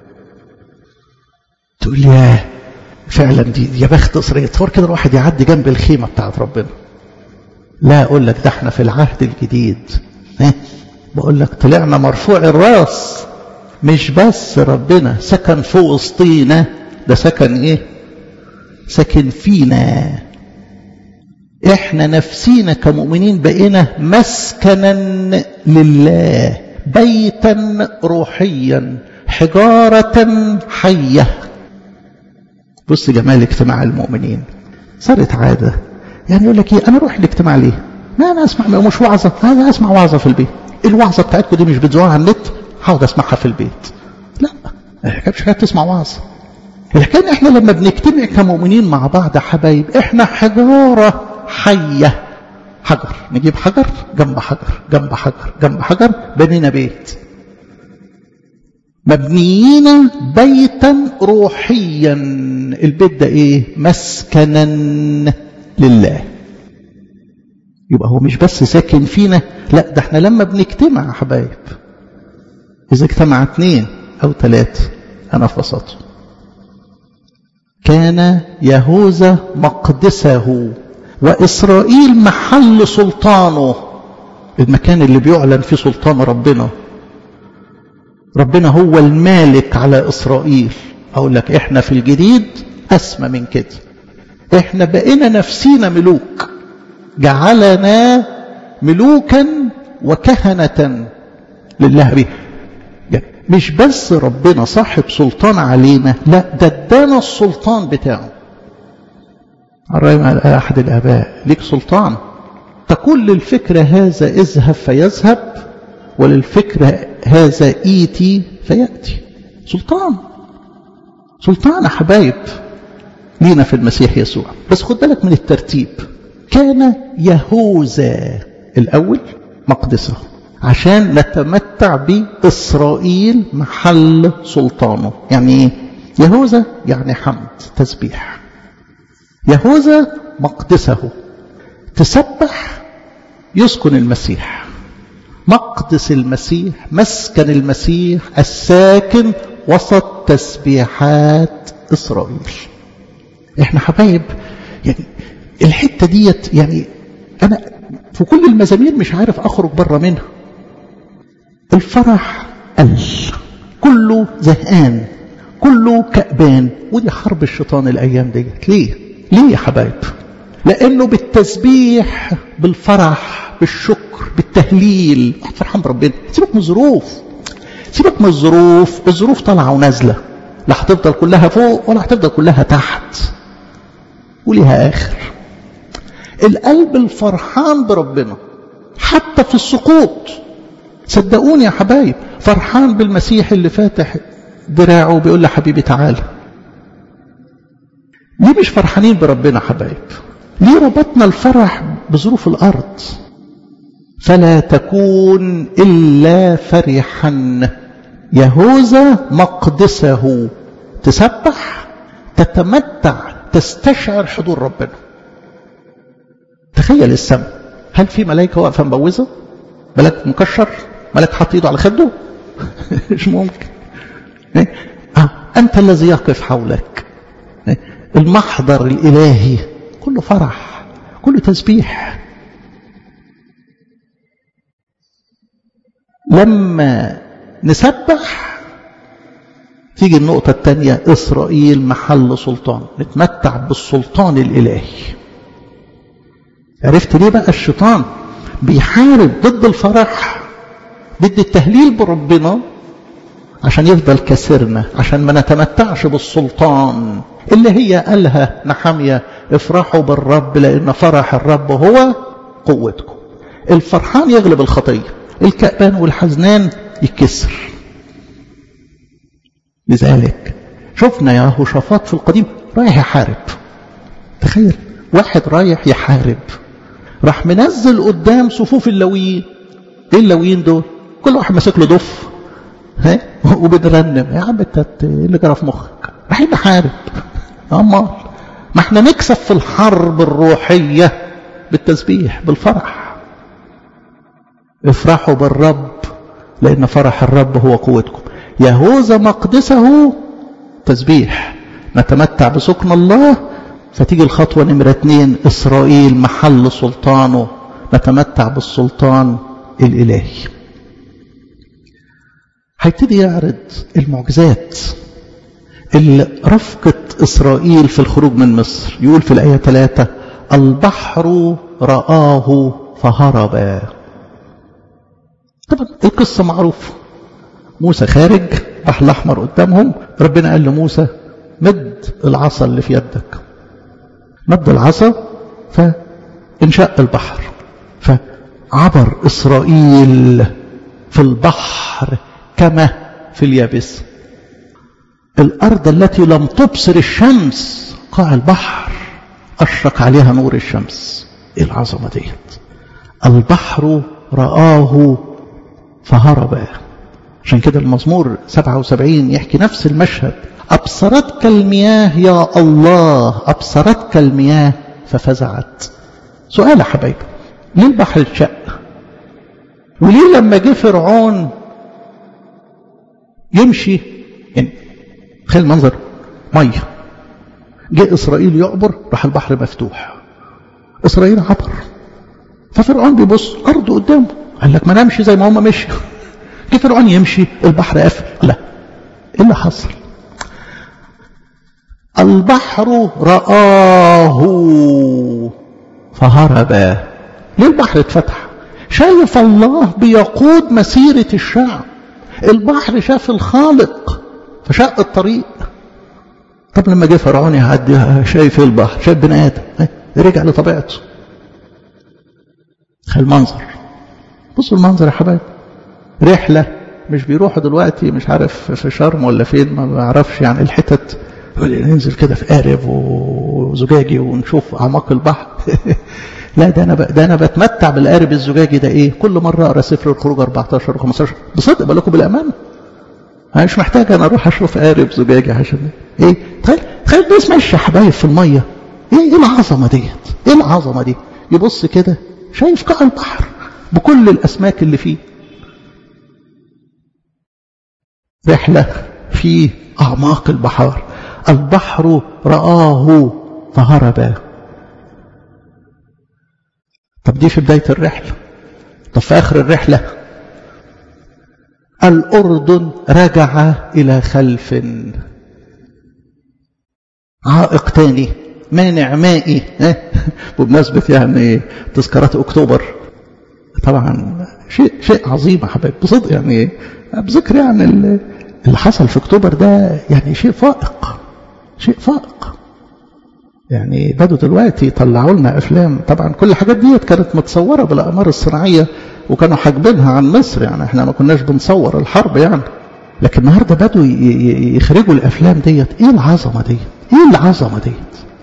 تقول يا فعلا دي يا بخت إسرائيل، تصور كده الواحد يعدي جنب الخيمة بتاعت ربنا. لا أقول لك ده احنا في العهد الجديد، اه بقول لك طلعنا مرفوع الراس، مش بس ربنا سكن في وسطينا، ده سكن ايه؟ سكن فينا. احنا نفسينا كمؤمنين بقينا مسكنا لله، بيتا روحيا، حجارة حية. بص جمال اجتماع المؤمنين، صارت عادة. يعني يقول لك ايه انا اروح الاجتماع ليه؟ ما انا اسمع مش وعظة، انا اسمع وعظة في البيت. الوعظة بتاعتكم دي مش بتذوعها على النت، هقعد اسمعها في البيت. لا الحكايه مش حكايه تسمع وعظة، الحكايه احنا لما بنجتمع كمؤمنين مع بعض يا حبايب احنا حجارة حية. حجر، نجيب حجر جنب حجر جنب حجر جنب حجر، بنينا بيت، مبنيين بيتا روحيا. البيت ده ايه؟ مسكنا لله. يبقى هو مش بس ساكن فينا، لا ده احنا لما بنجتمع يا حبايب، اذا اجتمع اثنين او ثلاثة انا في وسطه. كان يهوذا مقدسه واسرائيل محل سلطانه، المكان اللي بيعلن فيه سلطان ربنا. ربنا هو المالك على إسرائيل. أقول لك إحنا في الجديد أسمى من كده، إحنا بقينا نفسينا ملوك، جعلنا ملوكا وكهنة لله به. مش بس ربنا صاحب سلطان علينا، لا ده ادانا السلطان بتاعه. على أحد الآباء ليك سلطان، تقول للفكر هذا اذهب فيذهب، وللفكر هذا ايتي فيأتي. سلطان، سلطان يا حبايب لينا في المسيح يسوع. بس خد بالك من الترتيب، كان يهوذا الأول مقدسه عشان نتمتع بإسرائيل محل سلطانه. يعني ايه يهوذا؟ يعني حمد، تسبيح. يهوذا مقدسه، تسبح يسكن المسيح، مقدس المسيح، مسكن المسيح الساكن وسط تسبيحات إسرائيل. احنا حبايب يعني الحتة ديت، يعني أنا في كل المزامير مش عارف أخرج بره منها. الفرح قل، كله زهقان، كله كأبان، ودي حرب الشيطان الأيام ديت. ليه؟ ليه يا حبايب؟ لأنه بالتسبيح، بالفرح، بالشكر، بالتهليل واحد فرحان بربنا. سيبك من الظروف، سيبك من الظروف، الظروف طالعة ونازلة، لا هتفضل كلها فوق ولا هتفضل كلها تحت، وليها آخر. القلب الفرحان بربنا حتى في السقوط، صدقوني يا حبايب، فرحان بالمسيح اللي فاتح دراعه وبيقول له حبيبي تعالى. ليه مش فرحانين بربنا حبايب؟ ليه ربطنا الفرح بظروف الأرض؟ فلا تكون إلا فرحا. يهوذا مقدسه، تسبح، تتمتع، تستشعر حضور ربنا. تخيل السماء، هل في ملائكة واقفة مبوزة؟ ملاك مكشر؟ ملاك حاط ايده على خده؟ مش ممكن. آه. أنت الذي يقف حولك، إيه؟ المحضر الإلهي كله فرح، كله تسبيح. لما نسبح تيجي النقطة الثانية، إسرائيل محل سلطان، نتمتع بالسلطان الإلهي. عرفت ليه بقى الشيطان بيحارب ضد الفرح، ضد التهليل بربنا؟ عشان يفضل كسرنا، عشان ما نتمتعش بالسلطان اللي هي قالها نحمية: افرحوا بالرب لأن فرح الرب هو قوتكم. الفرحان يغلب الخطية، الكأبان والحزنان يتكسر. لذلك شفنا يا يهوشافاط في القديم رايح يحارب. تخيل واحد رايح يحارب، راح منزل قدام صفوف اللويين. ايه اللويين دول؟ كل واحد ماسك له ضف ها وبنرنم. يا عم انت اللي جرى في مخك؟ رايحين نحارب. امال ما احنا نكسب في الحرب الروحيه بالتسبيح بالفرح. افرحوا بالرب لان فرح الرب هو قوتكم. يهوذا مقدسه تسبيح، نتمتع بسكن الله. فتيجي الخطوة نمرة اتنين، إسرائيل محل سلطانه، نتمتع بالسلطان الإلهي. هيبتدي يعرض المعجزات اللي رفقت إسرائيل في الخروج من مصر. يقول في الآية ثلاثة: البحر رآه فهرب. طبعا القصة معروفة، موسى خارج، البحر الأحمر قدامهم، ربنا قال لموسى: مد العصا اللي في يدك. مد العصا فانشق البحر، فعبر إسرائيل في البحر كما في اليابس. الأرض التي لم تبصر الشمس، قاع البحر أشرق عليها نور الشمس. إيه العظمة ديت؟ البحر رآه فهرب. عشان كده المزمور سبعة وسبعين يحكي نفس المشهد: أبصرتك المياه يا الله، أبصرتك المياه ففزعت. سؤال يا حبايبي، ليه البحر اتشق؟ وليه لما جه فرعون يمشي، يعني تخيل المنظر، ميه، جه إسرائيل يعبر، راح البحر مفتوح، إسرائيل عبر، ففرعون بيبص أرضه قدامه، قال لك ما نمشي زي ما هم مشي. جه فرعون يمشي، البحر قافل. لا، ايه اللي حصل؟ البحر رآه فهرب. ليه البحر اتفتح؟ شايف الله بيقود مسيرة الشعب. البحر شاف الخالق فشق الطريق. طب لما جه فرعون يعدي، شايف البحر، شايف بني آدم، رجع لطبيعته. خلي المنظر، بصوا المنظر يا حبايب. رحلة مش بيروحوا دلوقتي مش عارف في شرم ولا فين، ما بعرفش يعني الحتت، ننزل كده في قارب وزجاجي ونشوف أعماق البحر. لا، ده أنا ده أنا بتمتع بالقارب الزجاجي ده. إيه، كل مرة أقرأ سفر الخروج أربعتاشر وخمستاشر بصدق، بقول لكم بالأمانة، أنا مش محتاج أنا أروح أشوف قارب زجاجي عشان إيه. تخيل تخيل بس ماشي يا حبايب في المية. إيه إيه العظمة ديت؟ إيه العظمة دي؟ يبص كده شايف قاع البحر بكل الأسماك اللي فيه. رحلة في أعماق البحر. البحر رآه فهرب. طب دي في بداية الرحلة. طب في آخر الرحلة، الأردن رجع إلى خلف. عائق تاني، مانع مائي. بمناسبة يعني تذكارات أكتوبر، طبعا شيء شيء عظيم يا حبايب بصدق. يعني بذكر يعني اللي حصل في أكتوبر ده، يعني شيء فائق، شيء فائق. يعني بدوا دلوقتي يطلعوا لنا أفلام، طبعا كل الحاجات دي كانت متصورة بالأقمار الصناعية وكانوا حاجبينها عن مصر، يعني احنا ما كناش بنصور الحرب يعني. لكن النهارده بدوا يخرجوا الأفلام ديت. ايه العظمة ديت؟ ايه العظمة ديت؟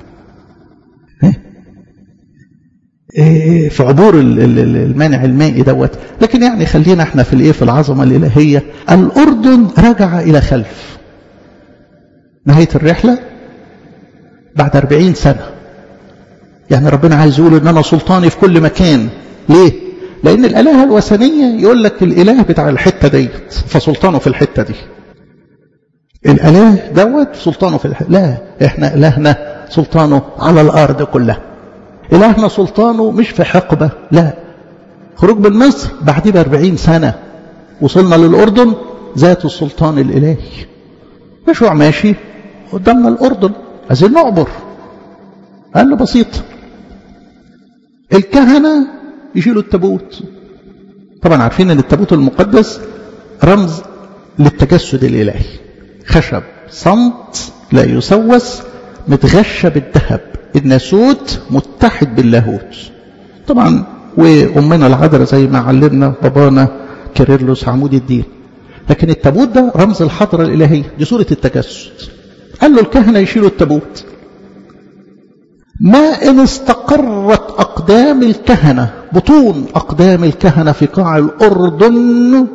في عبور المانع المائي دوت. لكن يعني خلينا احنا في الايه، في العظمه الالهيه. الاردن رجع الى خلف. نهايه الرحله بعد أربعين سنه. يعني ربنا عايز يقول ان انا سلطاني في كل مكان. ليه؟ لان الالهه الوثنيه يقول لك الاله بتاع الحته ديت فسلطانه في الحته دي. الاله دوت سلطانه في الحته. لا، احنا الهنا سلطانه على الارض كلها. إلهنا سلطانه مش في حقبة، لا. خروج من مصر بعديه بأربعين سنة. وصلنا للأردن ذات السلطان الإلهي. يشوع ماشي قدامنا الأردن، عايزين نعبر. قال له بسيط، الكهنة يشيلوا التابوت. طبعا عارفين ان التابوت المقدس رمز للتجسد الإلهي، خشب صمت لا يسوس متغشى بالذهب، الناسوت متحد باللاهوت. طبعا وأمنا العذراء زي ما علمنا بابانا كيرلس عمود الدين. لكن التابوت ده رمز الحضرة الإلهية، دي صورة التجسد. قال له الكهنة يشيلوا التابوت. ما إن استقرت أقدام الكهنة، بطون أقدام الكهنة في قاع الأردن،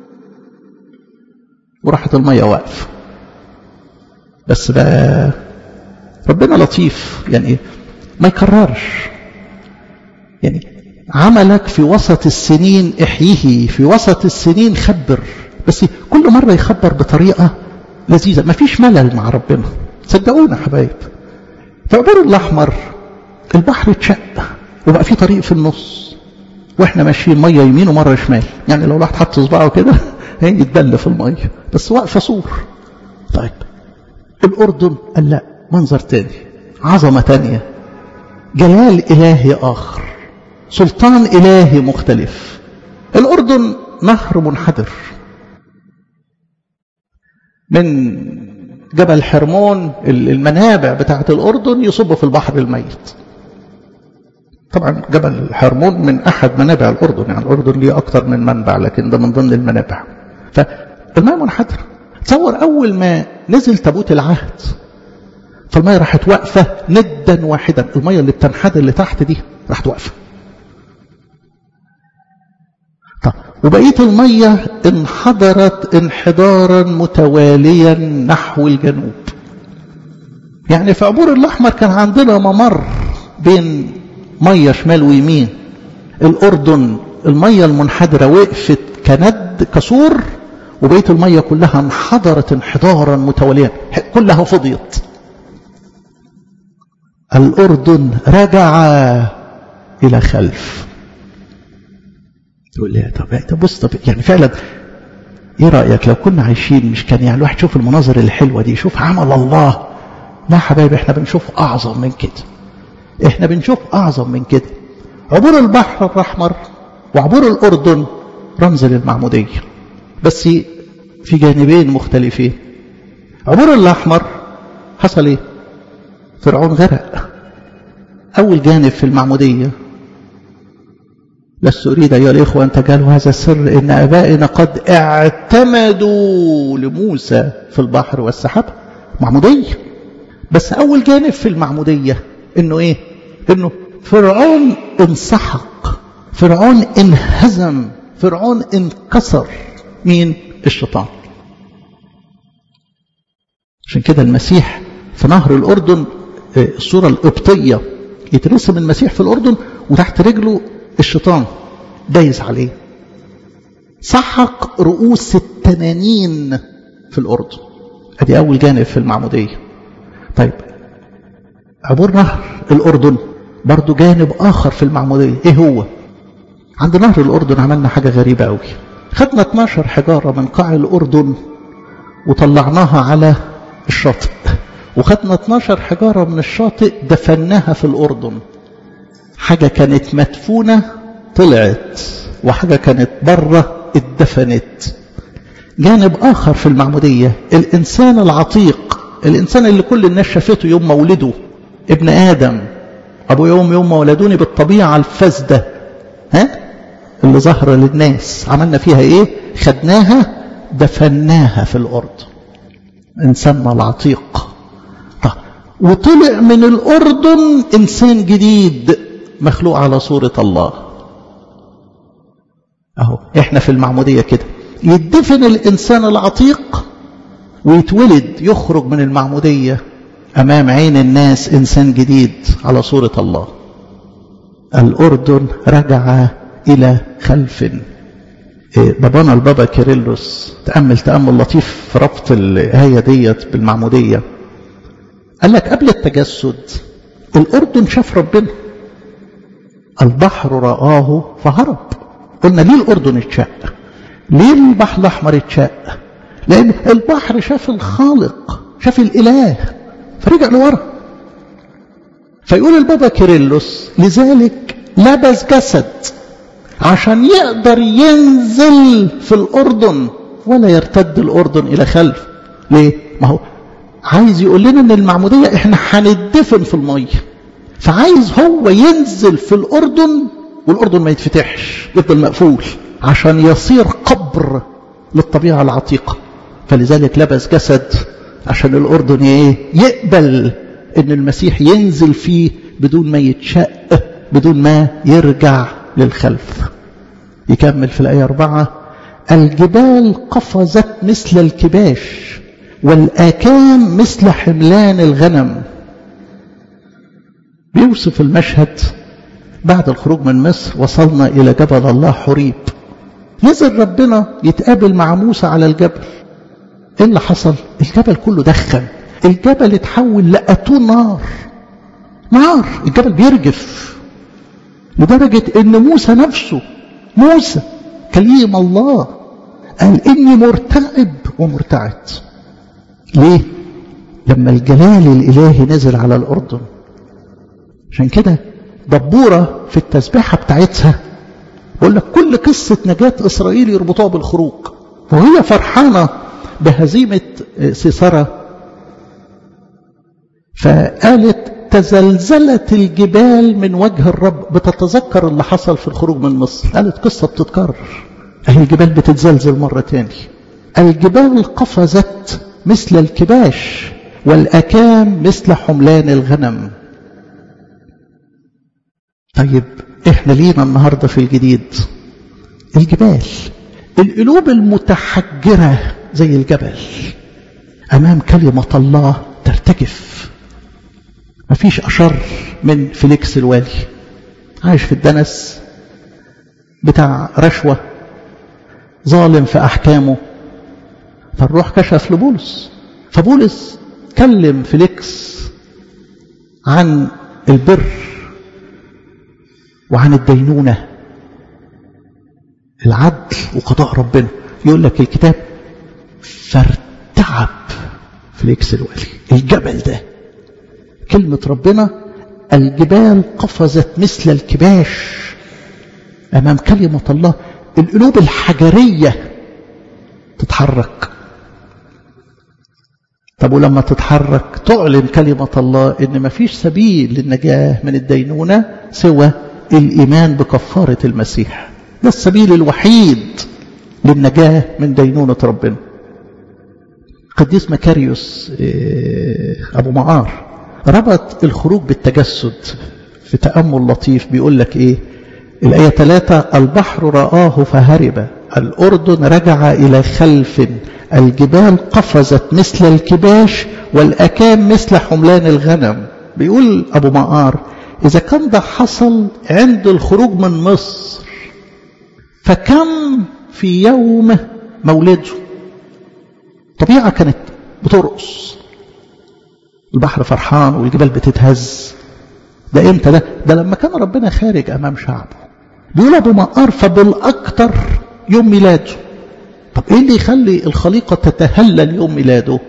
وراحت المية واقفة. بس بقى ربنا لطيف، يعني ما يكررش. يعني عملك في وسط السنين احييه، في وسط السنين خبر، بس كل مرة يخبر بطريقة لذيذة، ما فيش ملل مع ربنا. صدقونا حبايب، في عبور الأحمر البحر اتشق وبقى في طريق في النص، واحنا ماشيين مية يمين ومرة شمال، يعني لو الواحد حط صباعه كده يتبل في المية، بس واقفة سور. طيب الأردن قال لا، منظر تاني، عظمة تانية، جلال إلهي آخر، سلطان إلهي مختلف. الأردن نهر منحدر من جبل حرمون، المنابع بتاعة الأردن يصب في البحر الميت. طبعا جبل حرمون من أحد منابع الأردن، يعني الأردن ليه أكتر من منبع، لكن ده من ضمن المنابع. فالماء منحدر. تصور أول ما نزل تابوت العهد فالمية راحت واقفة ندا واحدا، المية اللي بتنحدر اللي تحت دي راحت واقفة. طب وبقية المية انحدرت انحدارا متواليا نحو الجنوب. يعني في عبور الأحمر كان عندنا ممر بين مية شمال ويمين. الأردن المية المنحدرة وقفت كند كسور، وبقية المية كلها انحدرت انحدارا متواليا، كلها فضيت. الأردن رجع إلى خلف. تقول لي طب طب بص، طب يعني فعلا ايه رأيك لو كنا عايشين، مش كان يعني الواحد يشوف المناظر الحلوة دي، يشوف عمل الله؟ لا حبايبي، احنا بنشوف أعظم من كده، احنا بنشوف أعظم من كده. عبور البحر الأحمر وعبور الأردن رمز للمعمودية، بس في جانبين مختلفين. عبور الأحمر حصل ايه؟ فرعون غرق. أول جانب في المعمودية، لست أريد أيها الإخوة أن تجعلوا هذا السر، إن آبائنا قد اعتمدوا لموسى في البحر والسحاب، معمودية. بس أول جانب في المعمودية إنه إيه؟ إنه فرعون انسحق، فرعون انهزم، فرعون انكسر. مين؟ الشيطان. عشان كده المسيح في نهر الأردن، الصورة القبطية، يترسم المسيح في الأردن وتحت رجله الشيطان دايس عليه، سحق رؤوس التنانين في الأردن. ادي أول جانب في المعمودية. طيب عبور نهر الأردن برضو جانب آخر في المعمودية. ايه هو؟ عند نهر الأردن عملنا حاجة غريبة قوي، خدنا اتناشر حجارة من قاع الأردن وطلعناها على الشاطئ، وخدنا اتناشر حجارة من الشاطئ دفناها في الأردن. حاجة كانت مدفونة طلعت، وحاجة كانت بره اتدفنت. جانب آخر في المعمودية، الإنسان العتيق، الإنسان اللي كل الناس شافته يوم مولده، ابن آدم، أبو يوم يوم مولدوني بالطبيعة الفاسدة، ها اللي ظهر للناس، عملنا فيها إيه؟ خدناها دفناها في الأرض، إنساننا العتيق. وطلع من الأردن إنسان جديد مخلوق على صورة الله. أهو إحنا في المعمودية كده، يدفن الإنسان العتيق ويتولد، يخرج من المعمودية أمام عين الناس إنسان جديد على صورة الله. الأردن رجع إلى خلف. بابانا البابا كيرلس تأمل تأمل لطيف في ربط الآية ديت بالمعمودية. قال لك قبل التجسد الأردن شاف ربنا، البحر رآه فهرب. قلنا ليه الأردن اتشق؟ ليه البحر الأحمر اتشق؟ لأن البحر شاف الخالق، شاف الإله، فرجع لورا. فيقول البابا كيرلس لذلك لبس جسد عشان يقدر ينزل في الأردن ولا يرتد الأردن إلى خلف. ليه؟ ما هو عايز يقول لنا ان المعمودية احنا هندفن في المية، فعايز هو ينزل في الأردن والأردن ما يتفتحش، يفضل مقفول عشان يصير قبر للطبيعة العتيقة. فلذلك لبس جسد عشان الأردن ايه؟ يقبل ان المسيح ينزل فيه بدون ما يتشق، بدون ما يرجع للخلف. يكمل في الآية أربعة: الجبال قفزت مثل الكباش والآكام مثل حملان الغنم. بيوصف المشهد بعد الخروج من مصر. وصلنا إلى جبل الله حريب، نزل ربنا يتقابل مع موسى على الجبل. إيه اللي حصل؟ الجبل كله دخن، الجبل اتحول لأتون نار، نار، الجبل بيرجف لدرجة إن موسى نفسه، موسى كليم الله، قال إني مرتعب ومرتعد. ليه؟ لما الجلال الإلهي نزل على الأردن. عشان كده دبورة في التسبيحة بتاعتها بقول لك كل قصة نجاة إسرائيل يربطوها بالخروج، وهي فرحانة بهزيمة سيسرة فقالت تزلزلت الجبال من وجه الرب، بتتذكر اللي حصل في الخروج من مصر. قالت قصة بتتكرر، اهي الجبال بتتزلزل مرة تاني. الجبال قفزت مثل الكباش والأكام مثل حملان الغنم. طيب احنا لينا النهاردة في الجديد الجبال، القلوب المتحجرة زي الجبل أمام كلمة الله ترتجف. مفيش أشر من فيليكس الوالي، عايش في الدنس، بتاع رشوة، ظالم في أحكامه. فالروح كشف لبولس، فبولس كلم فيليكس عن البر وعن الدينونة، العدل وقضاء ربنا. يقول لك الكتاب فارتعب فيليكس الوالي، الجبل ده كلمة ربنا. الجبال قفزت مثل الكباش أمام كلمة الله، القلوب الحجرية تتحرك. طب ولما تتحرك تعلن كلمة الله إن مفيش سبيل للنجاة من الدينونة سوى الإيمان بكفارة المسيح. ده السبيل الوحيد للنجاة من دينونة ربنا. قديس مكاريوس أبو معار ربط الخروج بالتجسد في تأمل لطيف، بيقول لك إيه؟ الآية ثلاثة: البحر رآه فهرب، الأردن رجع إلى خلف، الجبال قفزت مثل الكباش والأكام مثل حملان الغنم. بيقول أبو معار إذا كان ده حصل عند الخروج من مصر، فكم في يوم مولده؟ طبيعة كانت بترقص، البحر فرحان والجبال بتتهز. ده امتى ده؟ ده لما كان ربنا خارج أمام شعبه. بيقول أبو معار فبالأكتر يوم ميلاده. طب إيه اللي يخلي الخليقة تتهلل يوم ميلاده؟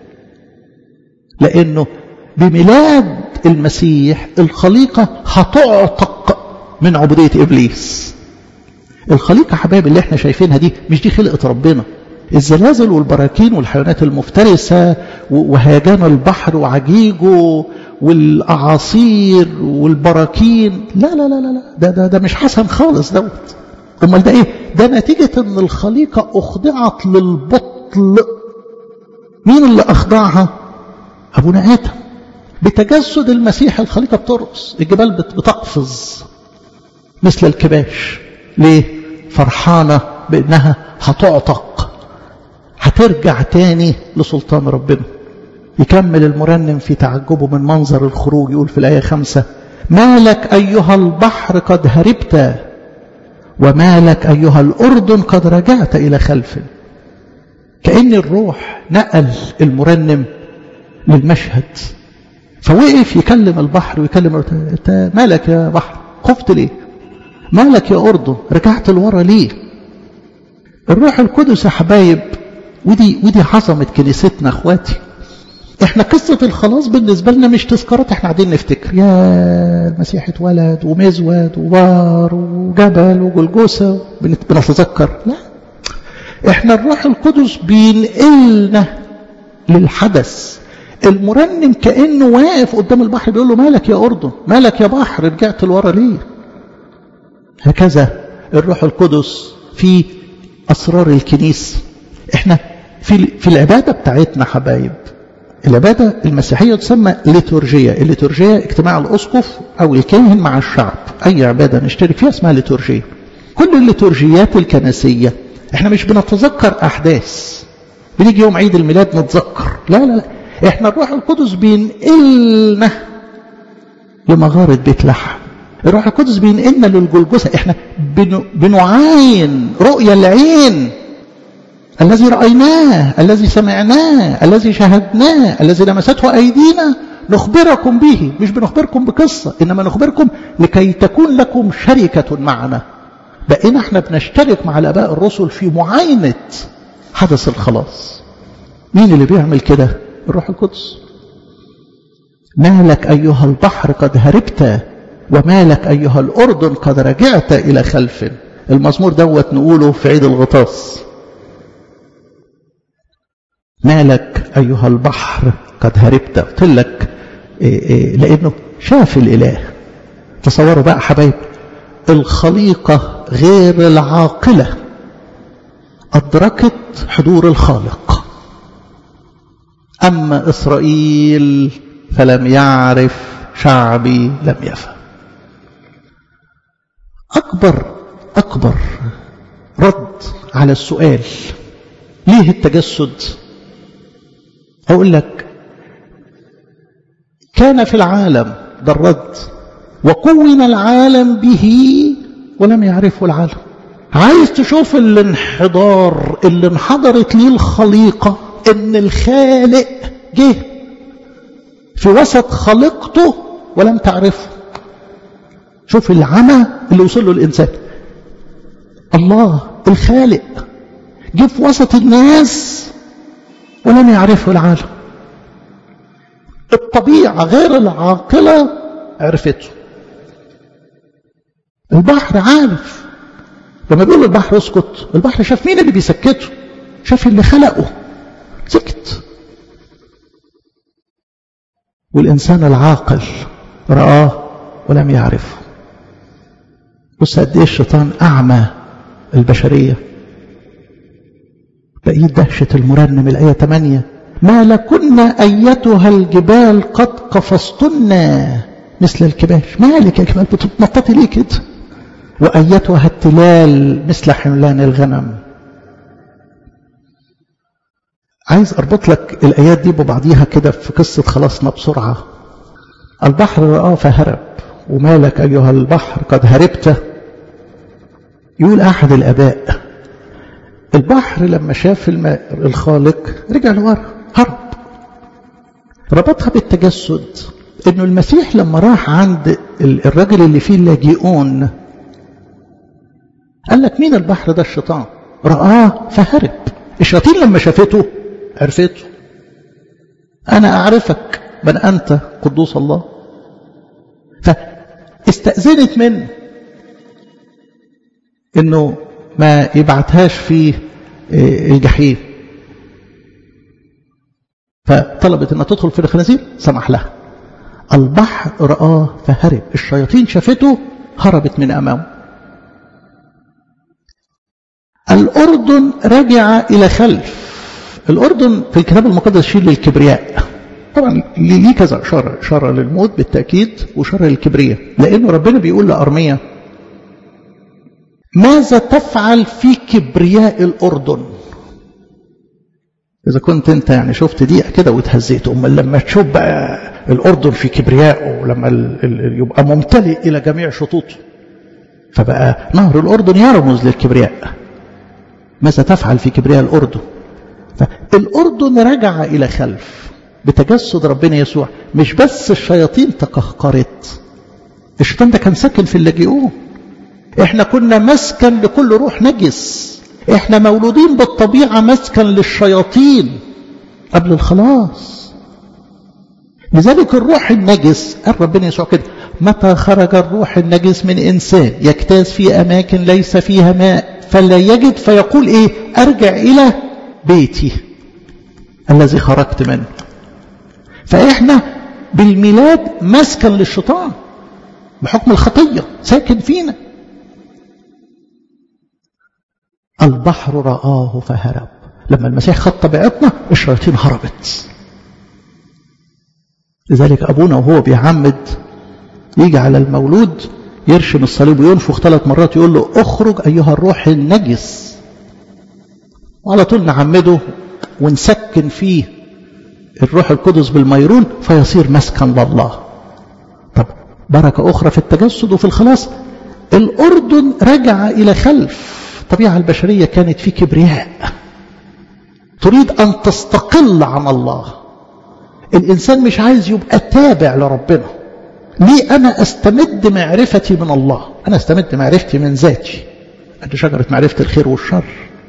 لأنه بميلاد المسيح الخليقة هتعتق من عبودية إبليس. الخليقة حبايب اللي احنا شايفينها دي مش دي خلقة ربنا. الزلازل والبراكين والحيوانات المفترسة وهيجان البحر وعجيجه والأعاصير والبراكين، لا لا لا لا ده ده, ده مش حسن خالص دوت. امال ده ايه؟ ده نتيجة ان الخليقة اخضعت للبطل. مين اللي اخضعها؟ ابونا آدم. بتجسد المسيح الخليقة بترقص، الجبال بتقفز مثل الكباش. ليه؟ فرحانة بانها هتعتق، هترجع تاني لسلطان ربنا. يكمل المرنم في تعجبه من منظر الخروج، يقول في الآية خمسة: ما لك أيها البحر قد هربت، وما لك أيها الأردن قد رجعت إلى خلف. كأن الروح نقل المرنم للمشهد، فوقف يكلم البحر ويكلم انت مالك يا بحر؟ خفت ليه؟ مالك يا أردن؟ رجعت لورا ليه؟ الروح القدس يا حبايب، ودي ودي عظمة كنيستنا اخواتي. احنا قصة الخلاص بالنسبة لنا مش تذكارات احنا قاعدين نفتكر يا المسيح اتولد ومزود وبار وجبل وجلجوسة بنتذكر، لا، احنا الروح القدس بينقلنا للحدث. المرنم كأنه واقف قدام البحر بيقول له مالك يا أردن، مالك يا بحر، رجعت لورا ليه؟ هكذا الروح القدس في أسرار الكنيسة. احنا في في العبادة بتاعتنا حبايب، العبادة المسيحية تسمى ليتورجية. الليتورجية اجتماع الأسقف أو الكاهن مع الشعب، أي عبادة نشترك فيها اسمها ليتورجية. كل الليتورجيات الكنسية احنا مش بنتذكر أحداث، بنيجي يوم عيد الميلاد نتذكر، لا لا لا، احنا الروح القدس بينقلنا لمغارة بيت لحم، الروح القدس بينقلنا للجلجثة. احنا بنعاين رؤية العين الذي رأيناه، الذي سمعناه، الذي شاهدناه، الذي لمسته أيدينا، نخبركم به. مش بنخبركم بقصة، إنما نخبركم لكي تكون لكم شركة معنا. بقينا احنا بنشترك مع الآباء الرسل في معاينة حدث الخلاص. مين اللي بيعمل كده؟ الروح القدس. مالك أيها البحر قد هربت، ومالك أيها الأردن قد رجعت إلى خلف. المزمور دوت نقوله في عيد الغطاس. مالك أيها البحر قد هربت، قلت لك إيه إيه لأنه شاف الإله. تصوروا بقى حبايب، الخليقة غير العاقلة أدركت حضور الخالق، أما إسرائيل فلم يعرف، شعبي لم يفهم. أكبر أكبر رد على السؤال ليه التجسد، أقول لك كان في العالم، ده الرد، وكون العالم به ولم يعرفه العالم. عايز تشوف الانحدار اللي انحدرت ليه الخليقة، ان الخالق جه في وسط خليقته ولم تعرفه. شوف العمى اللي وصل له الإنسان. الله الخالق جه في وسط الناس ولم يعرفه العالم. الطبيعة غير العاقلة عرفته. البحر عارف، لما بيقول البحر اسكت، البحر شاف مين اللي بيسكته، شاف اللي خلقه، سكت. والإنسان العاقل رآه ولم يعرفه. بص قد ايه الشيطان أعمى البشرية. بقيت دهشة المرنم الآية ثمانية، ما لكن أيتها الجبال قد قفزتن مثل الكباش. مالك يا جبال بتتنططي ليه كده؟ وأيتها التلال مثل حملان الغنم. عايز أربط لك الآيات دي ببعضيها كده في قصة خلاصنا بسرعة. البحر رآه فهرب، ومالك أيها البحر قد هربت. يقول أحد الآباء البحر لما شاف الماء الخالق رجع لورا، هرب. ربطها بالتجسد، إنه المسيح لما راح عند الرجل اللي فيه اللاجئون قال لك مين البحر ده؟ الشيطان. رآه فهرب. الشياطين لما شافته عرفته. أنا أعرفك من أنت قدوس الله. فاستأذنت منه إنه ما يبعتهاش في الجحيم، فطلبت أنها تدخل في الخنازير، سمح لها. البحر رآه فهرب. الشياطين شافته هربت من أمامه. الأردن رجع إلى خلف. الأردن في الكتاب المقدس شيل للكبرياء. طبعا ليه كذا إشارة، إشارة للموت بالتأكيد وإشارة للكبرياء، لأنه ربنا بيقول لأرميا ماذا تفعل في كبرياء الأردن؟ إذا كنت أنت يعني شفت دقيقة كده وتهزيت، أما لما تشوف بقى الأردن في كبرياء ولما يبقى ممتلئ إلى جميع شطوطه، فبقى نهر الأردن يرمز للكبرياء. ماذا تفعل في كبرياء الأردن؟ فالأردن رجع إلى خلف بتجسد ربنا يسوع. مش بس الشياطين تقهقرت، الشيطان ده كان ساكن في اللاجئون. احنا كنا مسكن لكل روح نجس، احنا مولودين بالطبيعة مسكن للشياطين قبل الخلاص. لذلك الروح النجس قال ربنا يسوع كده: متى خرج الروح النجس من إنسان يجتاز في أماكن ليس فيها ماء فلا يجد فيقول إيه؟ أرجع إلى بيتي الذي خرجت منه. فإحنا بالميلاد مسكن للشيطان بحكم الخطية ساكن فينا. البحر رآه فهرب. لما المسيح خد طبيعتنا الشياطين هربت. لذلك أبونا وهو بيعمد يجي على المولود يرشم الصليب وينفخ ثلاث مرات يقول له: اخرج أيها الروح النجس. وعلى طول نعمده ونسكن فيه الروح القدس بالميرون فيصير مسكن لله. طب بركة أخرى في التجسد وفي الخلاص: الأردن رجع إلى خلف. الطبيعة البشرية كانت في كبرياء تريد أن تستقل عن الله. الإنسان مش عايز يبقى تابع لربنا. ليه أنا أستمد معرفتي من الله؟ أنا أستمد معرفتي من ذاتي. أدي شجرة معرفة الخير والشر.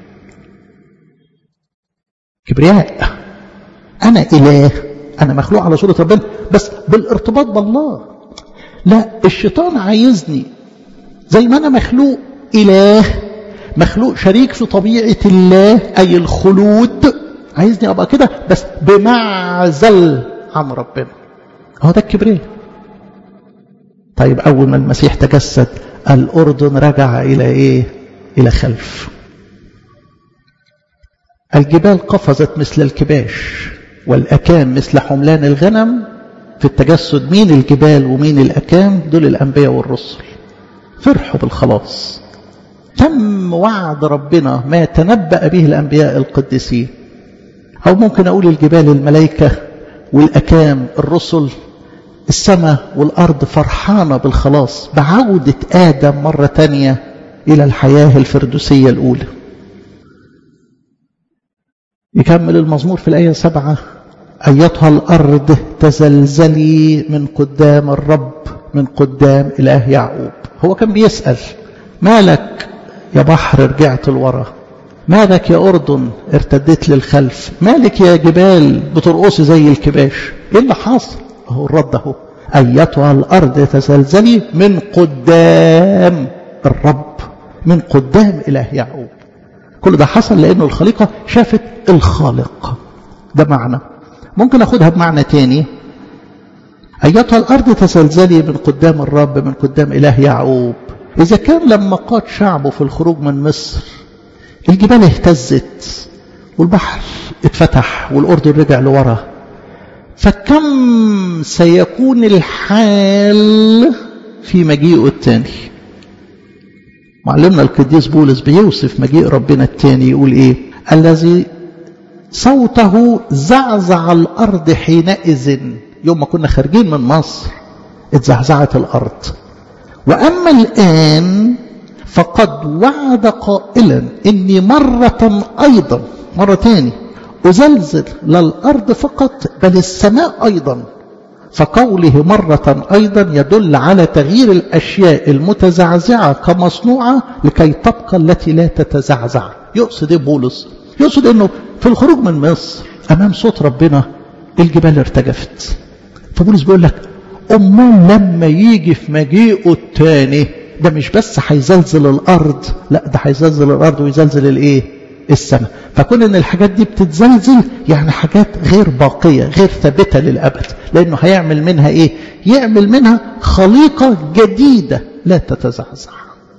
كبرياء. أنا إله، أنا مخلوق على صورة ربنا بس بالارتباط بالله. لا، الشيطان عايزني زي ما أنا مخلوق إله، مخلوق شريك في طبيعة الله أي الخلود، عايزني أبقى كده بس بمعزل عن ربنا. هو ده الكبرياء. طيب أول ما المسيح تجسد الأردن رجع إلى إيه؟ إلى خلف. الجبال قفزت مثل الكباش والأكام مثل حملان الغنم. في التجسد مين الجبال ومين الأكام؟ دول الأنبياء والرسل. فرحوا بالخلاص. تم وعد ربنا ما تنبأ به الأنبياء القديسين. أو ممكن أقول الجبال الملائكة والأكام الرسل. السماء والأرض فرحانة بالخلاص بعودة آدم مرة تانية إلى الحياة الفردوسية الأولى. يكمل المزمور في الآية سبعة: أيتها الأرض تزلزلي من قدام الرب، من قدام إله يعقوب. هو كان بيسأل: مالك يا بحر رجعت لورا؟ مالك يا أردن ارتدت للخلف؟ مالك يا جبال بترقصي زي الكباش؟ إيه اللي حاصل؟ أهو الرد أهو: أيتها الأرض تزلزلي من قدام الرب، من قدام إله يعقوب. كل ده حصل لأنه الخليقة شافت الخالق. ده معنى. ممكن أخدها بمعنى تاني: أيتها الأرض تزلزلي من قدام الرب، من قدام إله يعقوب. إذا كان لما قاد شعبه في الخروج من مصر الجبال اهتزت والبحر اتفتح والأردن رجع لورا، فكم سيكون الحال في مجيئه الثاني؟ معلمنا القديس بولس بيوصف مجيء ربنا الثاني يقول ايه؟ الذي صوته زعزع الأرض حينئذ. يوم ما كنا خارجين من مصر اتزعزعت الأرض. وأما الآن فقد وعد قائلا إني مرة أيضا، مرة تاني، أزلزل لا الأرض فقط بل السماء أيضا. فقوله مرة أيضا يدل على تغيير الأشياء المتزعزعة كمصنوعة لكي تبقى التي لا تتزعزع. يقصد إيه بولس؟ يقصد إنه في الخروج من مصر أمام صوت ربنا الجبال ارتجفت. فبولس بيقول لك أمال لما يجي في مجيئه الثاني ده مش بس هيزلزل الأرض، لا ده هيزلزل الأرض ويزلزل الإيه؟ السماء. فكون ان الحاجات دي بتتزلزل يعني حاجات غير باقية غير ثابتة للأبد، لأنه هيعمل منها إيه؟ يعمل منها خليقة جديدة لا تتزعزع.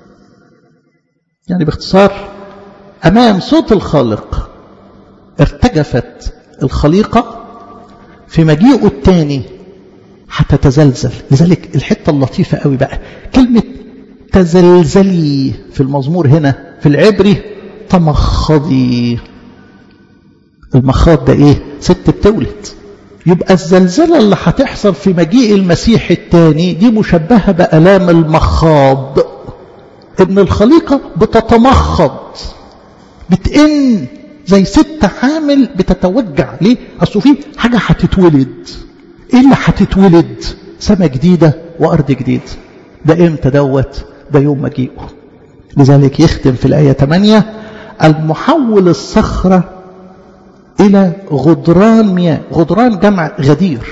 يعني باختصار أمام صوت الخالق ارتجفت الخليقة، في مجيئه الثاني هتتزلزل. لذلك الحتة اللطيفة قوي بقى كلمة تزلزلي في المزمور هنا في العبري تمخضي. المخاض ده ايه؟ ست بتولد. يبقى الزلزلة اللي هتحصل في مجيء المسيح الثاني دي مشبهة بألام المخاض. ان الخليقة بتتمخض بتئن زي ست حامل بتتوجع. ليه؟ اصل في حاجة هتتولد. ايه اللي هتتولد؟ سماء جديدة وارض جديد. ده امتى دوت؟ ده يوم مجيئه. لذلك يختم في الآية ثمانية: المحول الصخرة إلى غدران مياه. غدران جمع غدير،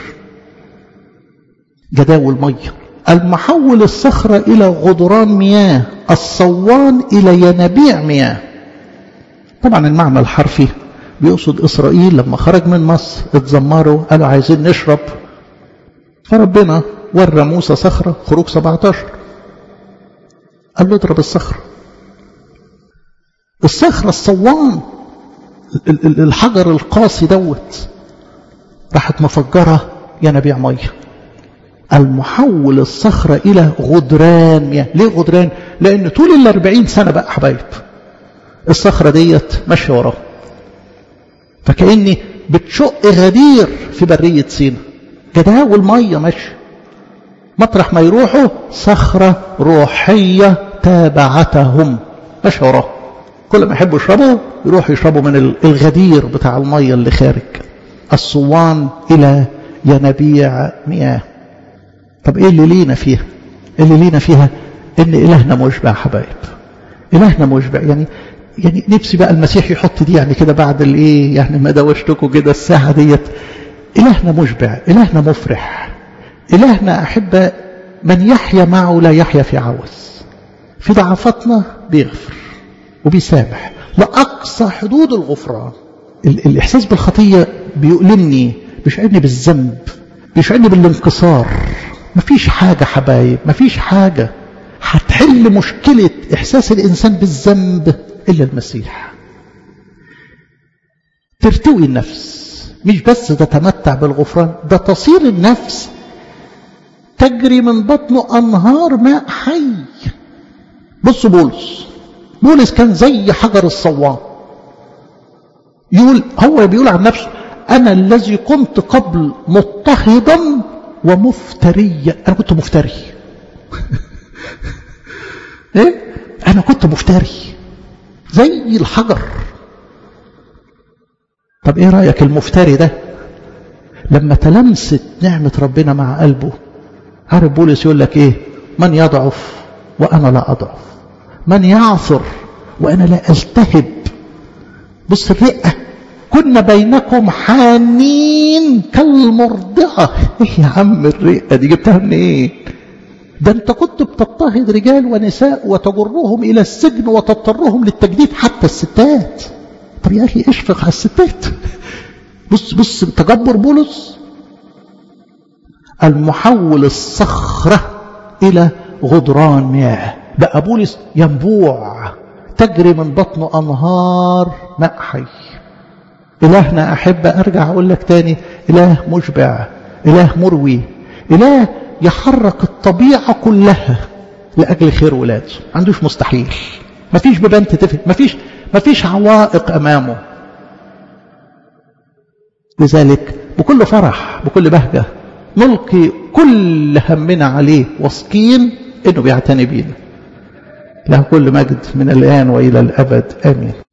جداول مية. المحول الصخرة إلى غدران مياه، الصوان إلى ينابيع مياه. طبعا المعنى الحرفي بيقصد إسرائيل لما خرج من مصر اتذمروا قالوا عايزين نشرب، فربنا ورى موسى صخرة، خروج سبعة عشر قال له اضرب الصخرة. الصخرة الصوان الحجر القاسي دوت راحت مفجرة ينابيع مية. المحول الصخرة إلى غدران مياه. ليه غدران؟ لأن طول الأربعين سنة بقى حبايب الصخرة ديت ماشية وراه، فكأني بتشق غدير في برية سينا، جداول مية ماشية، مطرح ما يروحوا صخرة روحية تابعتهم ماشية وراه. كل ما يحبوا يشربوا يروحوا يشربوا من الغدير بتاع المية اللي خارج. الصوان إلى ينابيع مياه. طب ايه اللي لينا فيها؟ اللي لينا فيها ان الهنا مشبع حبايب، الهنا مشبع. يعني يعني نفسي بقى المسيح يحط دي يعني كده بعد الايه، يعني ما دوشتكم كده الساعه ديت. الهنا مشبع، الهنا مفرح، الهنا احب من يحيا معه لا يحيا في عوز. في ضعفاتنا بيغفر وبيسامح لاقصى حدود الغفران. الاحساس بالخطيه بيؤلمني، بيشعرني بالذنب، بيشعرني بالانكسار. مفيش حاجة حبايب، مفيش حاجة هتحل مشكلة إحساس الإنسان بالذنب إلا المسيح. ترتوي النفس، مش بس تتمتع بالغفران، ده تصير النفس تجري من بطنه أنهار ماء حي. بصوا بولس، بولس كان زي حجر الصوان. يقول هو بيقول عن نفسه أنا الذي كنت قبل مضطهدا ومفتريا. أنا كنت مفتري إيه؟ أنا كنت مفتري زي الحجر. طب إيه رأيك المفتري ده لما تلمست نعمة ربنا مع قلبه؟ عارف بولس يقول لك إيه؟ من يضعف وأنا لا أضعف، من يعثر وأنا لا ألتهب. بص الرئة، كنا بينكم حانين كالمرضعة. ايه يا عم الرئة دي جبتها منين؟ إيه؟ ده انت كنت بتضطهد رجال ونساء وتجرهم الى السجن وتضطرهم للتجديد حتى الستات. طب يا اخي اشفق على الستات. بص بص تجبر بولس. المحول الصخرة الى غدران مياه. بقى بولس ينبوع تجري من بطنه انهار ماء حي. إلهنا أحب أرجع أقول لك تاني، إله مشبع، إله مروي، إله يحرك الطبيعة كلها لأجل خير ولاده. ما عندوش مستحيل، ما فيش بيبان تتفق، ما فيش ما فيش عوائق أمامه. لذلك بكل فرح بكل بهجة نلقي كل همنا عليه واثقين إنه بيعتني بينا. له كل مجد من الآن وإلى الأبد آمين.